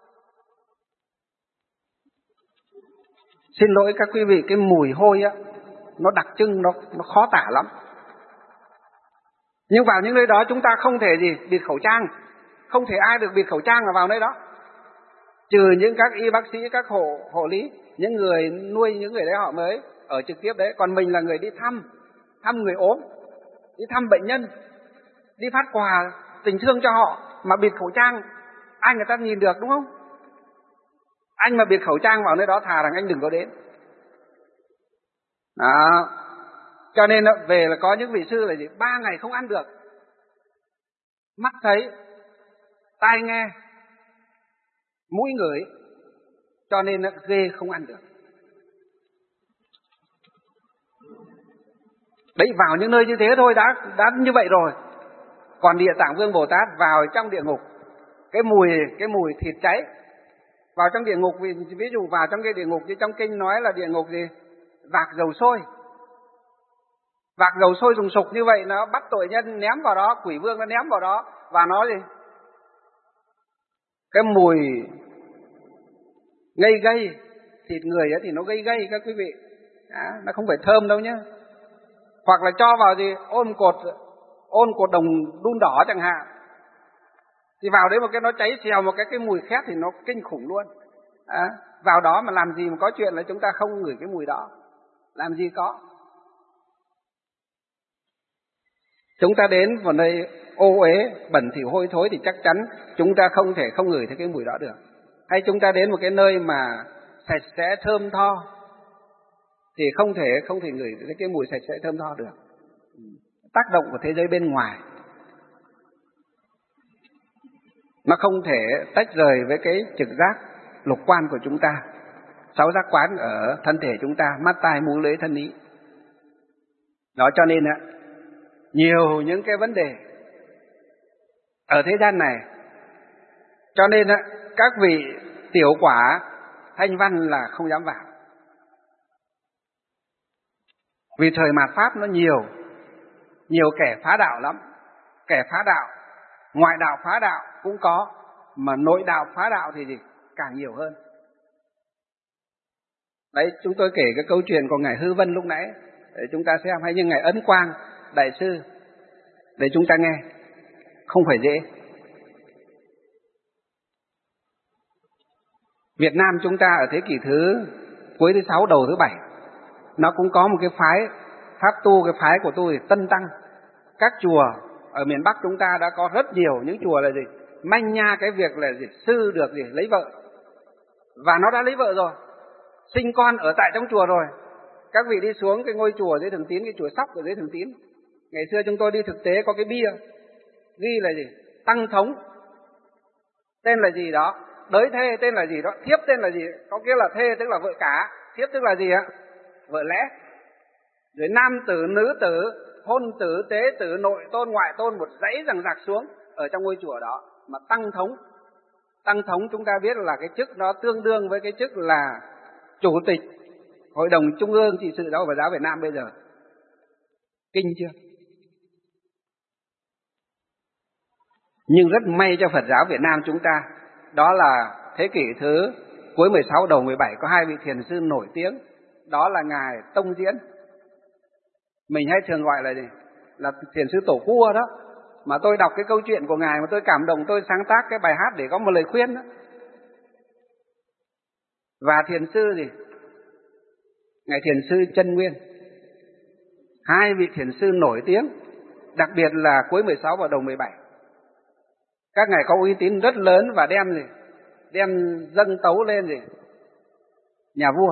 Xin lỗi các quý vị, cái mùi hôi á, nó đặc trưng, nó, nó khó tả lắm. Nhưng vào những nơi đó chúng ta không thể gì bịt khẩu trang, không thể ai được bịt khẩu trang mà vào nơi đó, trừ những các y bác sĩ, các hộ hộ lý, những người nuôi những người đấy họ mới ở trực tiếp đấy. Còn mình là người đi thăm, thăm người ốm, đi thăm bệnh nhân, đi phát quà tình thương cho họ mà bịt khẩu trang, ai người ta nhìn được, đúng không? Anh mà bịt khẩu trang vào nơi đó thà rằng anh đừng có đến. Đó. Cho nên về là có những vị sư là gì? Ba ngày không ăn được. Mắt thấy, tai nghe, mũi ngửi, cho nên nó ghê không ăn được. Đấy, vào những nơi như thế thôi đã đã như vậy rồi. Còn Địa Tạng Vương Bồ Tát vào trong địa ngục, cái mùi cái mùi thịt cháy, vào trong địa ngục, ví, ví dụ vào trong cái địa ngục như trong kinh nói là địa ngục gì? Vạc dầu sôi. Vạc dầu sôi sùng sục như vậy, nó bắt tội nhân ném vào đó, quỷ vương nó ném vào đó, và nó gì? Cái mùi ngây gây, thịt người ấy thì nó gây gây các quý vị. Đó, nó không phải thơm đâu nhé. Hoặc là cho vào gì? Ôn cột, ôn cột đồng đun đỏ chẳng hạn. Thì vào đấy một cái nó cháy xèo một cái cái mùi khét thì nó kinh khủng luôn. Đó, vào đó mà làm gì mà có chuyện là chúng ta không ngửi cái mùi đó. Làm gì có. Chúng ta đến vào nơi ô uế, bẩn thỉu hôi thối thì chắc chắn chúng ta không thể không ngửi thấy cái mùi đó được. Hay chúng ta đến một cái nơi mà sạch sẽ thơm tho thì không thể không thể ngửi thấy cái mùi sạch sẽ thơm tho được. Tác động của thế giới bên ngoài nó không thể tách rời với cái trực giác lục quan của chúng ta, sáu giác quán ở thân thể chúng ta, mắt tai mũi lưỡi thân ý. Đó, cho nên á, nhiều những cái vấn đề ở thế gian này, cho nên á, các vị tiểu quả thanh văn là không dám vào. Vì thời mạt Pháp nó nhiều, nhiều kẻ phá đạo lắm. Kẻ phá đạo, ngoại đạo phá đạo cũng có, mà nội đạo phá đạo thì gì? Càng nhiều hơn. Đấy, chúng tôi kể cái câu chuyện của Ngài Hư Vân lúc nãy để chúng ta xem, hay như Ngài Ấn Quang Đại Sư để chúng ta nghe. Không phải dễ. Việt Nam chúng ta ở thế kỷ thứ cuối thứ sáu đầu thứ bảy, nó cũng có một cái phái pháp tu, cái phái của tôi Tân Tăng. Các chùa ở miền Bắc chúng ta đã có rất nhiều những chùa là gì? Manh nha cái việc là gì? Sư được gì? Lấy vợ. Và nó đã lấy vợ rồi, sinh con ở tại trong chùa rồi. Các vị đi xuống cái ngôi chùa dưới Thường Tín, cái chùa Sóc ở dưới Thường Tín, ngày xưa chúng tôi đi thực tế có cái bia ghi là gì? Tăng thống, tên là gì đó, đới thê tên là gì đó, thiếp tên là gì, có nghĩa là thê tức là vợ cả, thiếp tức là gì ạ? Vợ lẽ. Rồi nam tử, nữ tử, hôn tử, tế tử, nội tôn, ngoại tôn, một dãy rằng rạc xuống ở trong ngôi chùa đó. Mà tăng thống, tăng thống chúng ta biết là cái chức nó tương đương với cái chức là chủ tịch Hội đồng Trung ương Trị sự Giáo hội Phật giáo Việt Nam bây giờ. Kinh chưa? Nhưng rất may cho Phật giáo Việt Nam chúng ta, đó là thế kỷ thứ cuối mười sáu đầu mười bảy có hai vị thiền sư nổi tiếng, đó là Ngài Tông Diễn. Mình hay thường gọi là gì? Là thiền sư Tổ Cua đó. Mà tôi đọc cái câu chuyện của Ngài mà tôi cảm động, tôi sáng tác cái bài hát để có một lời khuyên đó. Và thiền sư gì? Ngài thiền sư Chân Nguyên. Hai vị thiền sư nổi tiếng, đặc biệt là cuối mười sáu và đầu mười bảy. Các ngài có uy tín rất lớn và đem gì? Đem dâng tấu lên gì? Nhà vua.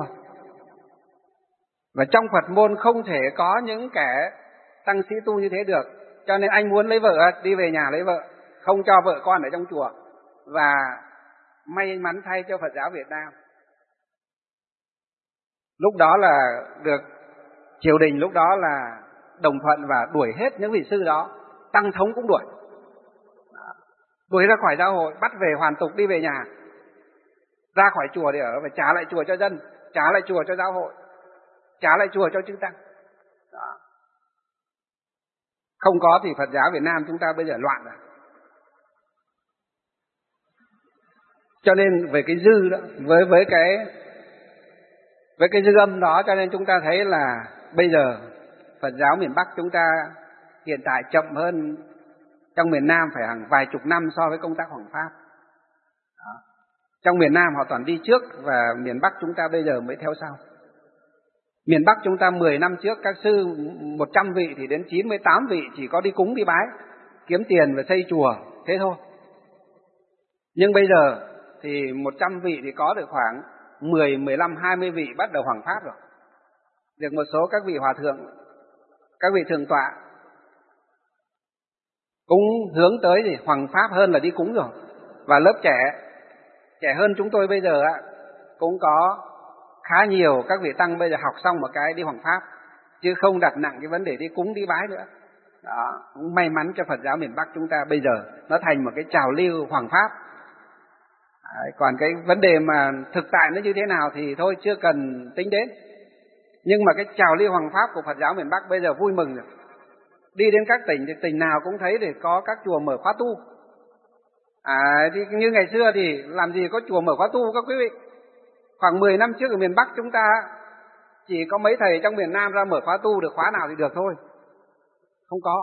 Và trong Phật môn không thể có những kẻ tăng sĩ tu như thế được. Cho nên anh muốn lấy vợ, đi về nhà lấy vợ, không cho vợ con ở trong chùa. Và may mắn thay cho Phật giáo Việt Nam, lúc đó là được triều đình lúc đó là đồng thuận và đuổi hết những vị sư đó. Tăng thống cũng đuổi. Đuổi ra khỏi giáo hội, bắt về hoàn tục, đi về nhà, ra khỏi chùa để ở, và trả lại chùa cho dân, trả lại chùa cho giáo hội, trả lại chùa cho chư tăng. Đó. Không có thì Phật giáo Việt Nam chúng ta bây giờ loạn rồi. Cho nên về cái dư đó, với với cái với cái dư âm đó, cho nên chúng ta thấy là bây giờ Phật giáo miền Bắc chúng ta hiện tại chậm hơn trong miền Nam phải hàng vài chục năm so với công tác hoằng pháp. Đó. Trong miền Nam họ toàn đi trước và miền Bắc chúng ta bây giờ mới theo sau. Miền Bắc chúng ta mười năm trước các sư một trăm vị thì đến chín mươi tám vị chỉ có đi cúng đi bái, kiếm tiền và xây chùa, thế thôi. Nhưng bây giờ thì một trăm vị thì có được khoảng mười, mười lăm, hai mươi vị bắt đầu hoằng pháp rồi. Được một số các vị hòa thượng, các vị thượng tọa cũng hướng tới thì hoằng pháp hơn là đi cúng rồi. Và lớp trẻ, trẻ hơn chúng tôi bây giờ cũng có khá nhiều các vị tăng bây giờ học xong một cái đi hoằng pháp, chứ không đặt nặng cái vấn đề đi cúng đi bái nữa. Đó, cũng may mắn cho Phật giáo miền Bắc chúng ta bây giờ nó thành một cái trào lưu hoằng pháp. Đấy, còn cái vấn đề mà thực tại nó như thế nào thì thôi chưa cần tính đến. Nhưng mà cái trào lưu hoằng pháp của Phật giáo miền Bắc bây giờ vui mừng rồi. Đi đến các tỉnh thì tỉnh nào cũng thấy để có các chùa mở khóa tu. À, thì như ngày xưa thì làm gì có chùa mở khóa tu các quý vị. Khoảng mười năm trước ở miền Bắc chúng ta chỉ có mấy thầy trong miền Nam ra mở khóa tu, được khóa nào thì được thôi. Không có.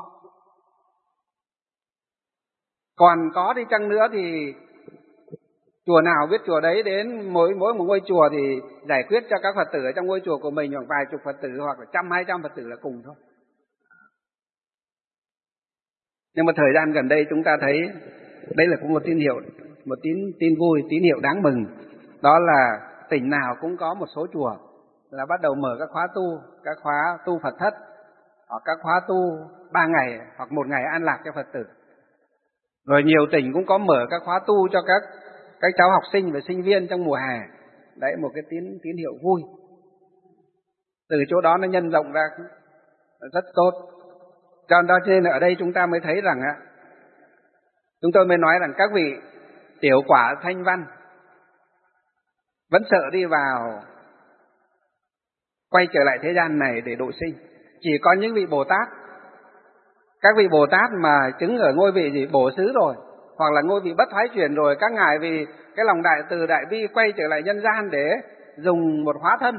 Còn có đi chăng nữa thì chùa nào biết chùa đấy, đến mỗi mỗi một ngôi chùa thì giải quyết cho các Phật tử ở trong ngôi chùa của mình khoảng vài chục Phật tử hoặc là trăm hai trăm Phật tử là cùng thôi. Nhưng mà thời gian gần đây chúng ta thấy đây là cũng một tín hiệu, một tín tin vui, tín hiệu đáng mừng. Đó là tỉnh nào cũng có một số chùa là bắt đầu mở các khóa tu, các khóa tu Phật thất, hoặc các khóa tu ba ngày hoặc một ngày an lạc cho Phật tử. Rồi nhiều tỉnh cũng có mở các khóa tu cho các các cháu học sinh và sinh viên trong mùa hè. Đấy, một cái tín tín hiệu vui. Từ chỗ đó nó nhân rộng ra rất tốt. Cho nên ở đây chúng ta mới thấy rằng á, chúng tôi mới nói rằng các vị tiểu quả thanh văn vẫn sợ đi vào quay trở lại thế gian này để độ sinh. Chỉ có những vị Bồ Tát, các vị Bồ Tát mà chứng ở ngôi vị gì bổ xứ rồi, hoặc là ngôi vị bất thoái chuyển rồi, các ngài vì cái lòng đại từ đại bi quay trở lại nhân gian để dùng một hóa thân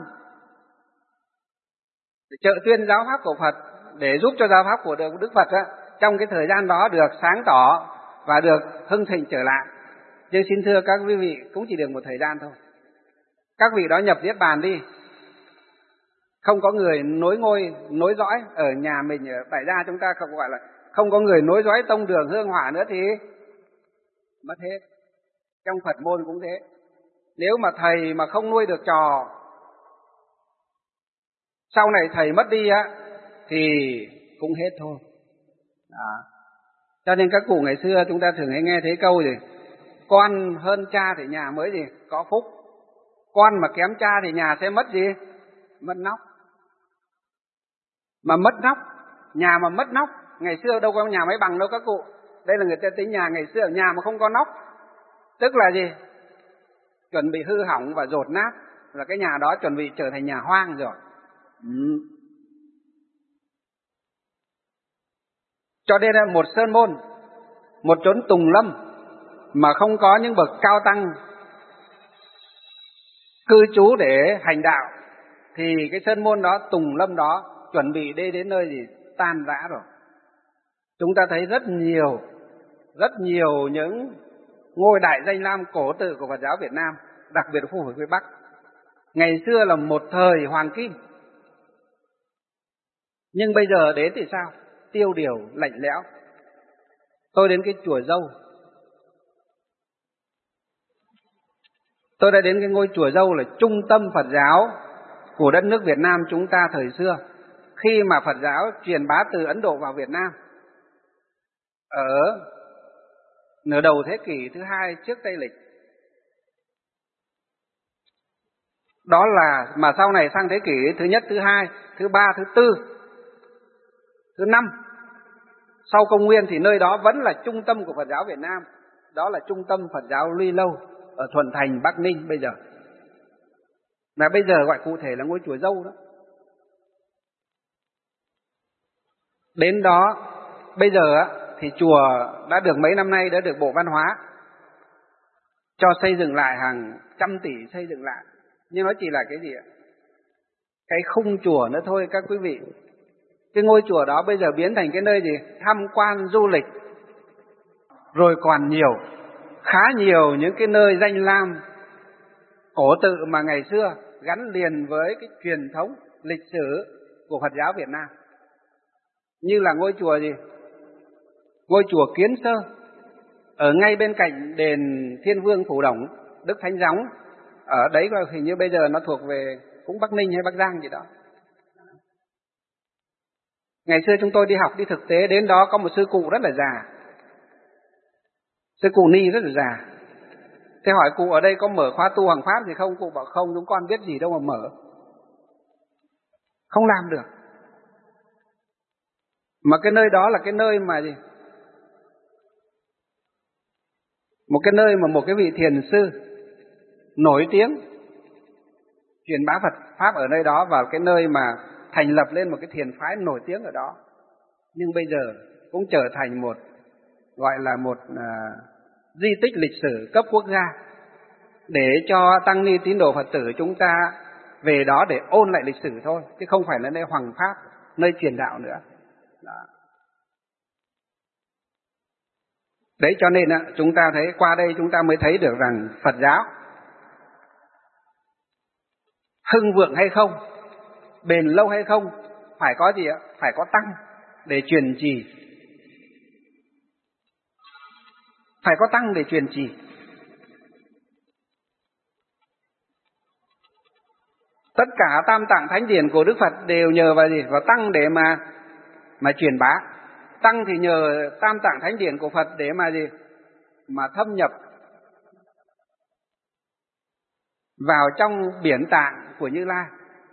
để trợ tuyên giáo pháp của Phật, để giúp cho giáo pháp của Đức Phật á, trong cái thời gian đó được sáng tỏ và được hưng thịnh trở lại. Nhưng xin thưa các quý vị, cũng chỉ được một thời gian thôi. Các vị đó nhập Niết Bàn đi, không có người nối ngôi, nối dõi ở nhà mình, ở tại gia chúng ta không gọi là không có người nối dõi tông đường hương hỏa nữa thì mất hết. Trong Phật môn cũng thế. Nếu mà thầy mà không nuôi được trò, sau này thầy mất đi á thì cũng hết thôi. Đó. Cho nên các cụ ngày xưa chúng ta thường hay nghe thấy câu gì: con hơn cha thì nhà mới gì có phúc, con mà kém cha thì nhà sẽ mất gì? Mất nóc. Mà mất nóc, nhà mà mất nóc, ngày xưa đâu có nhà máy bằng đâu các cụ. Đây là người ta tính nhà ngày xưa, nhà mà không có nóc tức là gì? Chuẩn bị hư hỏng và dột nát, là cái nhà đó chuẩn bị trở thành nhà hoang rồi. Ừ. Cho nên là một sơn môn, một chốn tùng lâm mà không có những bậc cao tăng cư trú để hành đạo thì cái sơn môn đó, tùng lâm đó chuẩn bị đi đến nơi gì tan rã rồi. Chúng ta thấy rất nhiều, rất nhiều những ngôi đại danh lam cổ tự của Phật giáo Việt Nam, đặc biệt là khu vực phía Bắc. Ngày xưa là một thời hoàng kim, nhưng bây giờ đến thì sao? Tiêu điều, lạnh lẽo. Tôi đến cái chùa Dâu, tôi đã đến cái ngôi chùa Dâu là trung tâm Phật giáo của đất nước Việt Nam chúng ta thời xưa, khi mà Phật giáo truyền bá từ Ấn Độ vào Việt Nam ở nửa đầu thế kỷ thứ hai trước Tây lịch. Đó là mà sau này sang thế kỷ thứ nhất, thứ hai, thứ ba, thứ tư, thứ năm sau công nguyên thì nơi đó vẫn là trung tâm của Phật giáo Việt Nam. Đó là trung tâm Phật giáo Luy Lâu ở Thuận Thành, Bắc Ninh bây giờ. Mà bây giờ gọi cụ thể là ngôi chùa Dâu đó. Đến đó bây giờ thì chùa đã được mấy năm nay đã được Bộ Văn hóa cho xây dựng lại, hàng trăm tỷ xây dựng lại. Nhưng nó chỉ là cái gì ạ? Cái khung chùa nữa thôi các quý vị. Cái ngôi chùa đó bây giờ biến thành cái nơi gì? Tham quan du lịch. Rồi còn nhiều, khá nhiều những cái nơi danh lam cổ tự mà ngày xưa gắn liền với cái truyền thống lịch sử của Phật giáo Việt Nam. Như là ngôi chùa gì? Ngôi chùa Kiến Sơ, ở ngay bên cạnh đền Thiên Vương Phủ Đồng, Đức Thánh Gióng. Ở đấy hình như bây giờ nó thuộc về cũng Bắc Ninh hay Bắc Giang gì đó. Ngày xưa chúng tôi đi học, đi thực tế, đến đó có một sư cụ rất là già. Sư cụ Ni rất là già. Thế hỏi cụ ở đây có mở khóa tu Hoàng Pháp gì không? Cụ bảo không, chúng con biết gì đâu mà mở. Không làm được. Mà cái nơi đó là cái nơi mà gì? Một cái nơi mà một cái vị thiền sư nổi tiếng truyền bá Phật Pháp ở nơi đó, vào cái nơi mà thành lập lên một cái thiền phái nổi tiếng ở đó. Nhưng bây giờ cũng trở thành một, gọi là một à, di tích lịch sử cấp quốc gia, để cho tăng ni tín đồ Phật tử chúng ta về đó để ôn lại lịch sử thôi, chứ không phải là nơi hoằng pháp, nơi truyền đạo nữa. Đó. Đấy cho nên chúng ta thấy, qua đây chúng ta mới thấy được rằng Phật giáo hưng vượng hay không, bền lâu hay không, phải có gì ạ? Phải có tăng để truyền trì. Phải có tăng để truyền trì. Tất cả tam tạng thánh điển của Đức Phật đều nhờ vào gì? Vào tăng để mà mà truyền bá. Tăng thì nhờ tam tạng thánh điển của Phật để mà gì? Mà thâm nhập vào trong biển tạng của Như Lai,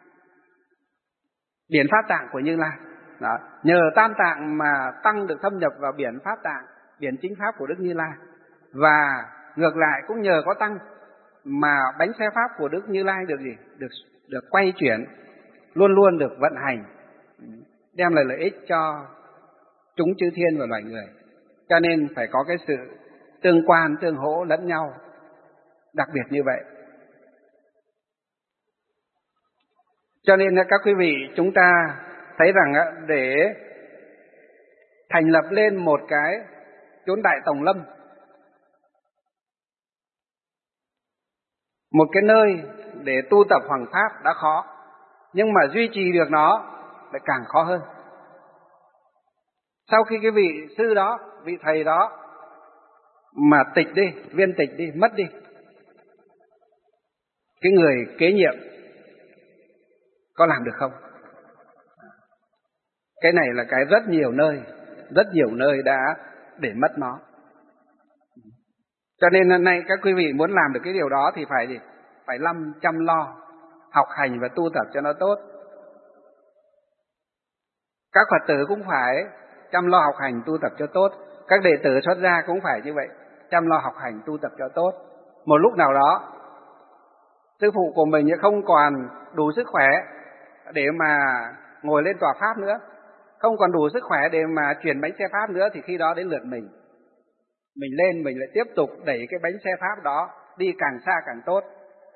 biển pháp tạng của Như Lai. Đó. Nhờ tam tạng mà tăng được thâm nhập vào biển pháp tạng, biển chính pháp của Đức Như Lai. Và ngược lại cũng nhờ có tăng mà bánh xe pháp của Đức Như Lai được gì? Được được quay chuyển, luôn luôn được vận hành, đem lại lợi ích cho chúng chư thiên và loài người. Cho nên phải có cái sự tương quan, tương hỗ lẫn nhau, đặc biệt như vậy. Cho nên các quý vị, chúng ta thấy rằng để thành lập lên một cái chốn Đại Tòng Lâm, một cái nơi để tu tập hoằng pháp đã khó, nhưng mà duy trì được nó lại càng khó hơn. Sau khi cái vị sư đó, vị thầy đó mà tịch đi, viên tịch đi, mất đi, cái người kế nhiệm có làm được không? Cái này là cái rất nhiều nơi, rất nhiều nơi đã để mất nó. Cho nên hôm nay các quý vị muốn làm được cái điều đó thì phải gì? Phải lâm chăm lo, học hành và tu tập cho nó tốt. Các Phật tử cũng phải chăm lo học hành tu tập cho tốt. Các đệ tử xuất gia cũng phải như vậy, chăm lo học hành tu tập cho tốt. Một lúc nào đó, sư phụ của mình không còn đủ sức khỏe để mà ngồi lên tòa pháp nữa, không còn đủ sức khỏe để mà chuyển bánh xe pháp nữa, thì khi đó đến lượt mình. Mình lên, mình lại tiếp tục đẩy cái bánh xe pháp đó đi càng xa càng tốt.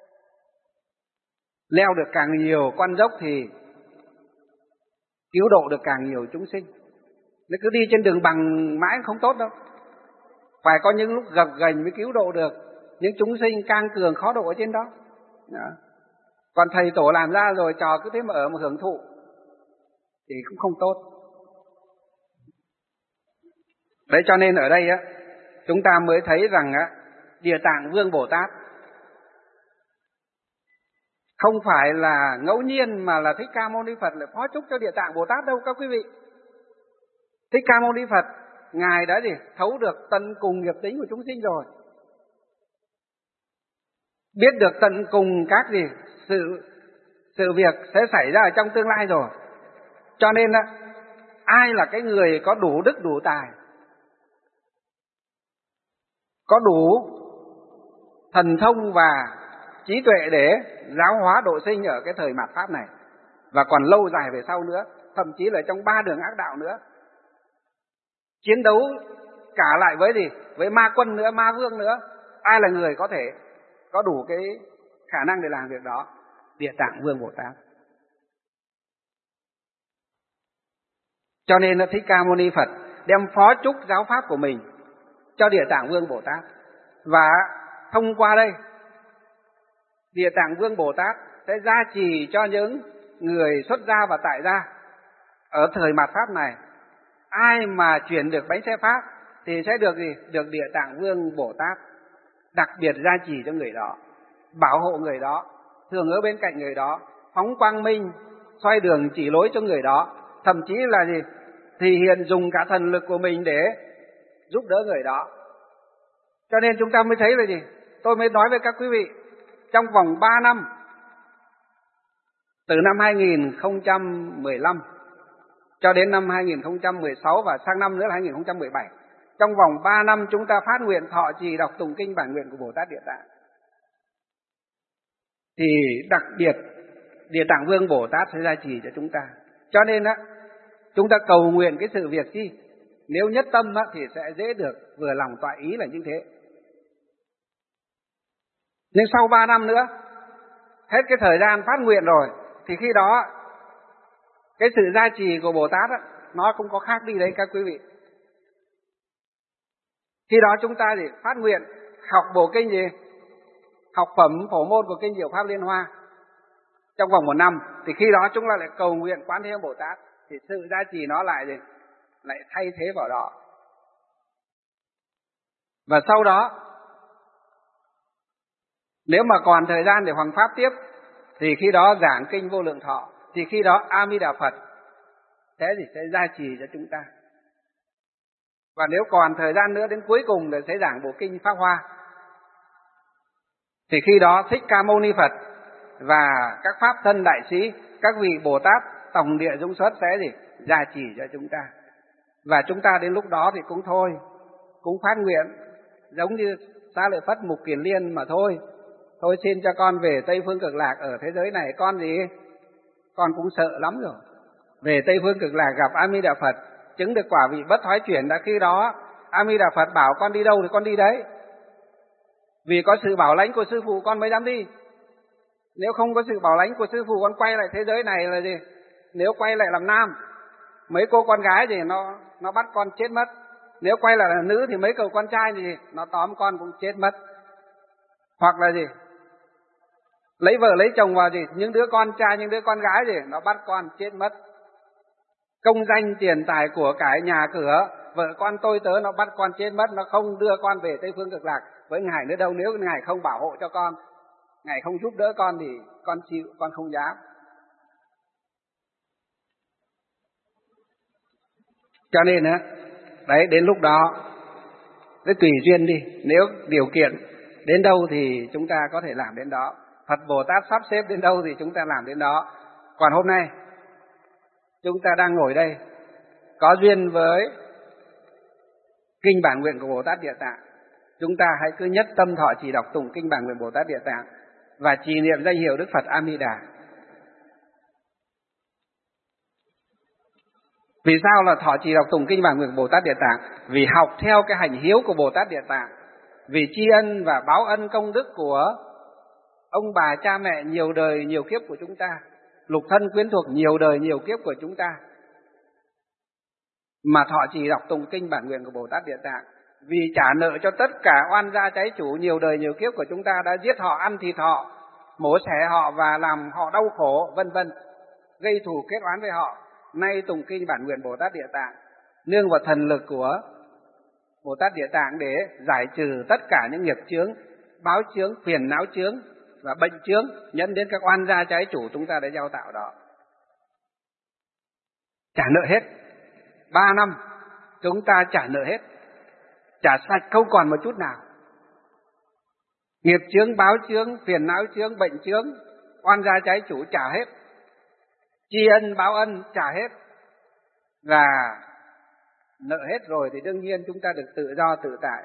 Leo được càng nhiều con dốc thì cứu độ được càng nhiều chúng sinh. Nếu cứ đi trên đường bằng mãi không tốt đâu. Phải có những lúc gập ghềnh mới cứu độ được những chúng sinh càng cường khó độ ở trên đó. Đó. Còn thầy tổ làm ra rồi trò cứ thế mà ở mà hưởng thụ thì cũng không tốt. Đấy cho nên ở đây á, chúng ta mới thấy rằng á, Địa Tạng Vương Bồ Tát không phải là ngẫu nhiên mà là Thích Ca Mâu Ni Phật lại phó chúc cho Địa Tạng Bồ Tát đâu các quý vị. Thích Ca Mâu Ni Phật, Ngài đã gì? Thấu được tận cùng nghiệp tính của chúng sinh rồi. Biết được tận cùng các gì? Sự, sự việc sẽ xảy ra ở trong tương lai rồi. Cho nên á, ai là cái người có đủ đức đủ tài, có đủ thần thông và trí tuệ để giáo hóa độ sinh ở cái thời mạt Pháp này, và còn lâu dài về sau nữa, thậm chí là trong ba đường ác đạo nữa, chiến đấu cả lại với gì? Với ma quân nữa, ma vương nữa, Ai là người có thể có đủ cái khả năng để làm việc đó? Địa Tạng Vương Bồ Tát. Cho nên là Thích Ca Mâu Ni Phật đem phó chúc giáo pháp của mình cho Địa Tạng Vương Bồ Tát. Và thông qua đây, Địa Tạng Vương Bồ Tát sẽ gia trì cho những người xuất gia và tại gia ở thời mạt Pháp này. Ai mà chuyển được bánh xe Pháp thì sẽ được gì? Được Địa Tạng Vương Bồ Tát đặc biệt gia trì cho người đó, bảo hộ người đó, thường ở bên cạnh người đó, phóng quang minh, xoay đường chỉ lối cho người đó, thậm chí là gì? Thì hiện dùng cả thần lực của mình để giúp đỡ người đó. Cho nên chúng ta mới thấy là gì? Tôi mới nói với các quý vị, trong vòng ba năm, từ năm hai nghìn không trăm mười lăm cho đến năm hai nghìn không trăm mười sáu và sang năm nữa là hai nghìn không trăm mười bảy, trong vòng ba năm chúng ta phát nguyện thọ trì đọc tụng kinh bản nguyện của Bồ Tát Địa Tạng. Thì đặc biệt Địa Tạng Vương Bồ Tát sẽ gia trì cho chúng ta. Cho nên á, chúng ta cầu nguyện cái sự việc chi, nếu nhất tâm á, thì sẽ dễ được, vừa lòng tọa ý là như thế. Nhưng sau ba năm nữa, hết cái thời gian phát nguyện rồi, thì khi đó cái sự gia trì của Bồ Tát á, nó cũng có khác đi đấy các quý vị. Khi đó chúng ta thì phát nguyện học bộ kinh gì? Học phẩm phổ môn của kinh Diệu Pháp Liên Hoa trong vòng một năm, thì khi đó chúng ta lại cầu nguyện Quán Thế Âm Bồ Tát, thì sự gia trì nó lại gì? Lại thay thế vào đó. Và sau đó, nếu mà còn thời gian để hoằng pháp tiếp, thì khi đó giảng kinh Vô Lượng Thọ, thì khi đó A Di Đà Phật thế thì sẽ gia trì cho chúng ta. Và nếu còn thời gian nữa đến cuối cùng thì sẽ giảng bộ kinh Pháp Hoa, thì khi đó Thích Ca Mâu Ni Phật và các pháp thân đại sĩ, các vị Bồ Tát tổng địa dung xuất sẽ gì? Gia trì cho chúng ta. Và chúng ta đến lúc đó thì cũng thôi, cũng phát nguyện giống như Xá Lợi Phất Mục Kiền Liên mà thôi. Thôi xin cho con về Tây Phương Cực Lạc, ở thế giới này con gì? Con cũng sợ lắm rồi. Về Tây Phương Cực Lạc gặp A Di Đà Phật, chứng được quả vị bất thoái chuyển, đã khi đó A Di Đà Phật bảo con đi đâu thì con đi đấy. Vì có sự bảo lãnh của sư phụ con mới dám đi. Nếu không có sự bảo lãnh của sư phụ, con quay lại thế giới này là gì? Nếu quay lại làm nam, mấy cô con gái thì nó nó bắt con chết mất. Nếu quay lại là nữ thì mấy cậu con trai thì nó tóm con cũng chết mất. Hoặc là gì? Lấy vợ lấy chồng vào gì? Những đứa con trai, những đứa con gái gì? Nó bắt con chết mất. Công danh tiền tài của cải nhà cửa, vợ con tôi tớ nó bắt con chết mất. Nó không đưa con về Tây Phương Cực Lạc với Ngài nữa đâu. Nếu Ngài không bảo hộ cho con, Ngài không giúp đỡ con thì con chịu, con không dám. Cho nên á, đấy, đến lúc đó cứ tùy duyên đi. Nếu điều kiện đến đâu thì chúng ta có thể làm đến đó. Phật Bồ Tát sắp xếp đến đâu thì chúng ta làm đến đó. Còn hôm nay chúng ta đang ngồi đây, có duyên với kinh bản nguyện của Bồ Tát Địa Tạng, chúng ta hãy cứ nhất tâm thọ trì đọc tụng kinh bản nguyện Bồ Tát Địa Tạng và trì niệm danh hiệu Đức Phật A Di Đà. Vì sao là thọ trì đọc tụng kinh bản nguyện Bồ Tát Địa Tạng? Vì học theo cái hành hiếu của Bồ Tát Địa Tạng, vì tri ân và báo ân công đức của ông bà cha mẹ nhiều đời nhiều kiếp của chúng ta, lục thân quyến thuộc nhiều đời nhiều kiếp của chúng ta, mà thọ trì đọc tụng kinh bản nguyện của Bồ Tát Địa Tạng. Vì trả nợ cho tất cả oan gia trái chủ nhiều đời nhiều kiếp của chúng ta, đã giết họ, ăn thịt họ, mổ xẻ họ và làm họ đau khổ vân vân, gây thù kết oán với họ. Nay tụng kinh bản nguyện Bồ Tát Địa Tạng, nương vào thần lực của Bồ Tát Địa Tạng để giải trừ tất cả những nghiệp chướng, báo chướng, phiền não chướng và bệnh chướng dẫn đến các oan gia trái chủ chúng ta đã gieo tạo đó. Trả nợ hết. Ba năm chúng ta trả nợ hết, trả sạch không còn một chút nào. Nghiệp chướng, báo chướng, phiền não chướng, bệnh chướng, oan gia trái chủ trả hết. Tri ân báo ân trả hết. Và nợ hết rồi thì đương nhiên chúng ta được tự do tự tại.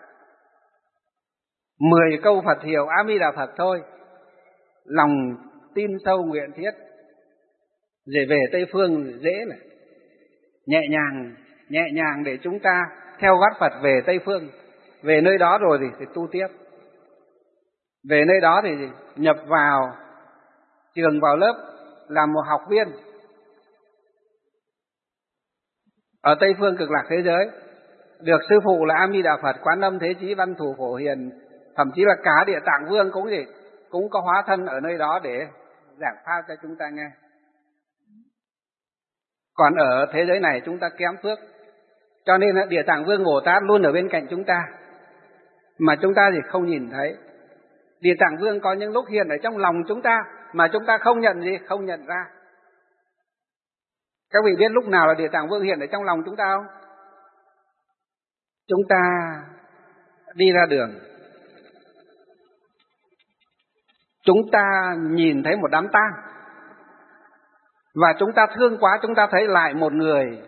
Mười câu Phật hiệu A Di Đà Phật thôi, lòng tin sâu nguyện thiết, rồi về Tây Phương dễ này, nhẹ nhàng nhẹ nhàng để chúng ta theo gót Phật về Tây Phương. Về nơi đó rồi thì, thì tu tiếp. Về nơi đó thì nhập vào trường, vào lớp, làm một học viên ở Tây phương Cực Lạc thế giới, được sư phụ là A Di Đà Phật, Quán Âm Thế Chí, Văn Thù Phổ Hiền, thậm chí là cả Địa Tạng Vương cũng gì cũng có hóa thân ở nơi đó để giảng pháp cho chúng ta nghe. Còn ở thế giới này chúng ta kém phước, cho nên là Địa Tạng Vương Bồ Tát luôn ở bên cạnh chúng ta, mà chúng ta thì không nhìn thấy. Địa Tạng Vương có những lúc hiện ở trong lòng chúng ta mà chúng ta không nhận gì, không nhận ra. Các vị biết lúc nào là Địa Tạng Vương hiện ở trong lòng chúng ta không? Chúng ta đi ra đường, chúng ta nhìn thấy một đám tang và chúng ta thương quá, chúng ta thấy lại một người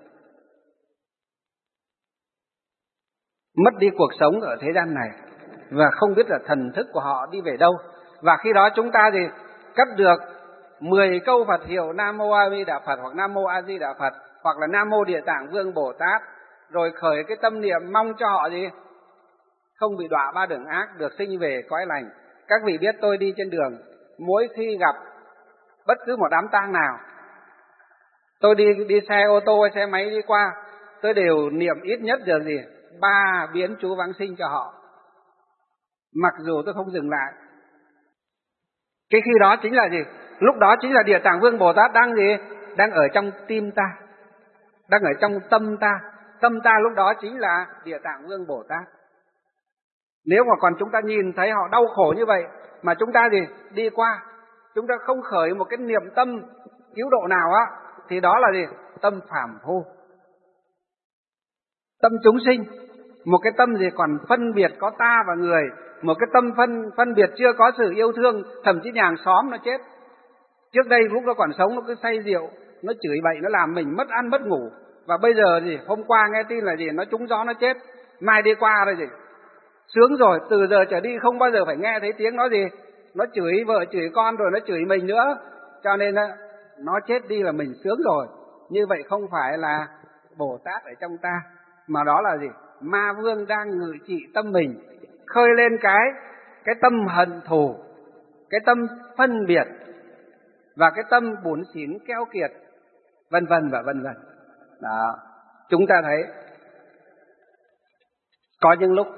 mất đi cuộc sống ở thế gian này và không biết là thần thức của họ đi về đâu. Và khi đó chúng ta thì cất được mười câu Phật hiệu Nam Mô A Di Đà Phật hoặc Nam Mô A Di Đà Phật hoặc là Nam Mô Địa Tạng Vương Bồ Tát, rồi khởi cái tâm niệm mong cho họ gì không bị đọa ba đường ác, được sinh về cõi lành. Các vị biết tôi đi trên đường, mỗi khi gặp bất cứ một đám tang nào, tôi đi đi xe ô tô hay xe máy đi qua, tôi đều niệm ít nhất được gì ba biến chú vãng sinh cho họ, mặc dù tôi không dừng lại. Cái khi đó chính là gì? Lúc đó chính là Địa Tạng Vương Bồ Tát đang gì? Đang ở trong tim ta, đang ở trong tâm ta. Tâm ta lúc đó chính là Địa Tạng Vương Bồ Tát. Nếu mà còn chúng ta nhìn thấy họ đau khổ như vậy mà chúng ta gì đi qua, chúng ta không khởi một cái niệm tâm cứu độ nào á, thì đó là gì? Tâm phàm phu, tâm chúng sinh. Một cái tâm gì còn phân biệt có ta và người, một cái tâm phân phân biệt chưa có sự yêu thương, thậm chí nhà hàng xóm nó chết. Trước đây lúc nó còn sống nó cứ say rượu, nó chửi bậy, nó làm mình mất ăn mất ngủ. Và bây giờ gì hôm qua nghe tin là gì nó trúng gió nó chết, mai đi qua rồi gì sướng rồi, từ giờ trở đi không bao giờ phải nghe thấy tiếng nó gì nó chửi vợ chửi con rồi nó chửi mình nữa. Cho nên nó chết đi là mình sướng rồi. Như vậy không phải là Bồ Tát ở trong ta, mà đó là gì? Ma vương đang ngự trị tâm mình, khơi lên cái cái tâm hận thù, cái tâm phân biệt và cái tâm bủn xỉn keo kiệt, vân vân và vân vân. Đó, chúng ta thấy có những lúc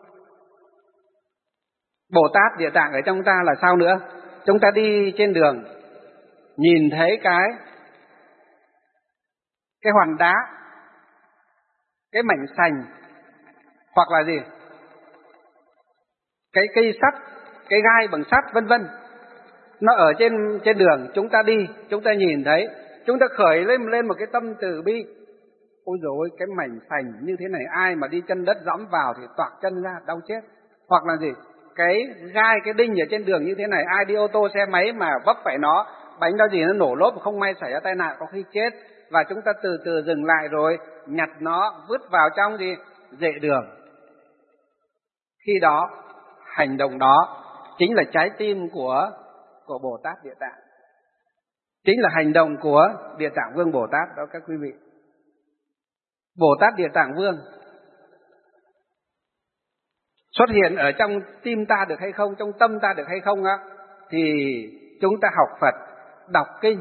Bồ Tát Địa Tạng ở trong ta là sao nữa? Chúng ta đi trên đường nhìn thấy cái cái hòn đá, cái mảnh sành, hoặc là gì cái cây sắt, cái gai bằng sắt vân vân, nó ở trên trên đường chúng ta đi, chúng ta nhìn thấy, chúng ta khởi lên lên một cái tâm từ bi. Ôi dồi ôi, cái mảnh sành như thế này ai mà đi chân đất dẫm vào thì toạc chân ra đau chết. Hoặc là gì cái gai, cái đinh ở trên đường như thế này, ai đi ô tô xe máy mà vấp phải nó, bánh đó gì nó nổ lốp, không may xảy ra tai nạn có khi chết. Và chúng ta từ từ dừng lại rồi nhặt nó vứt vào trong gì rễ đường. Khi đó hành động đó chính là trái tim của của Bồ Tát Địa Tạng, chính là hành động của Địa Tạng Vương Bồ Tát đó các quý vị. Bồ Tát Địa Tạng Vương xuất hiện ở trong tim ta được hay không, trong tâm ta được hay không á, thì chúng ta học Phật, đọc kinh,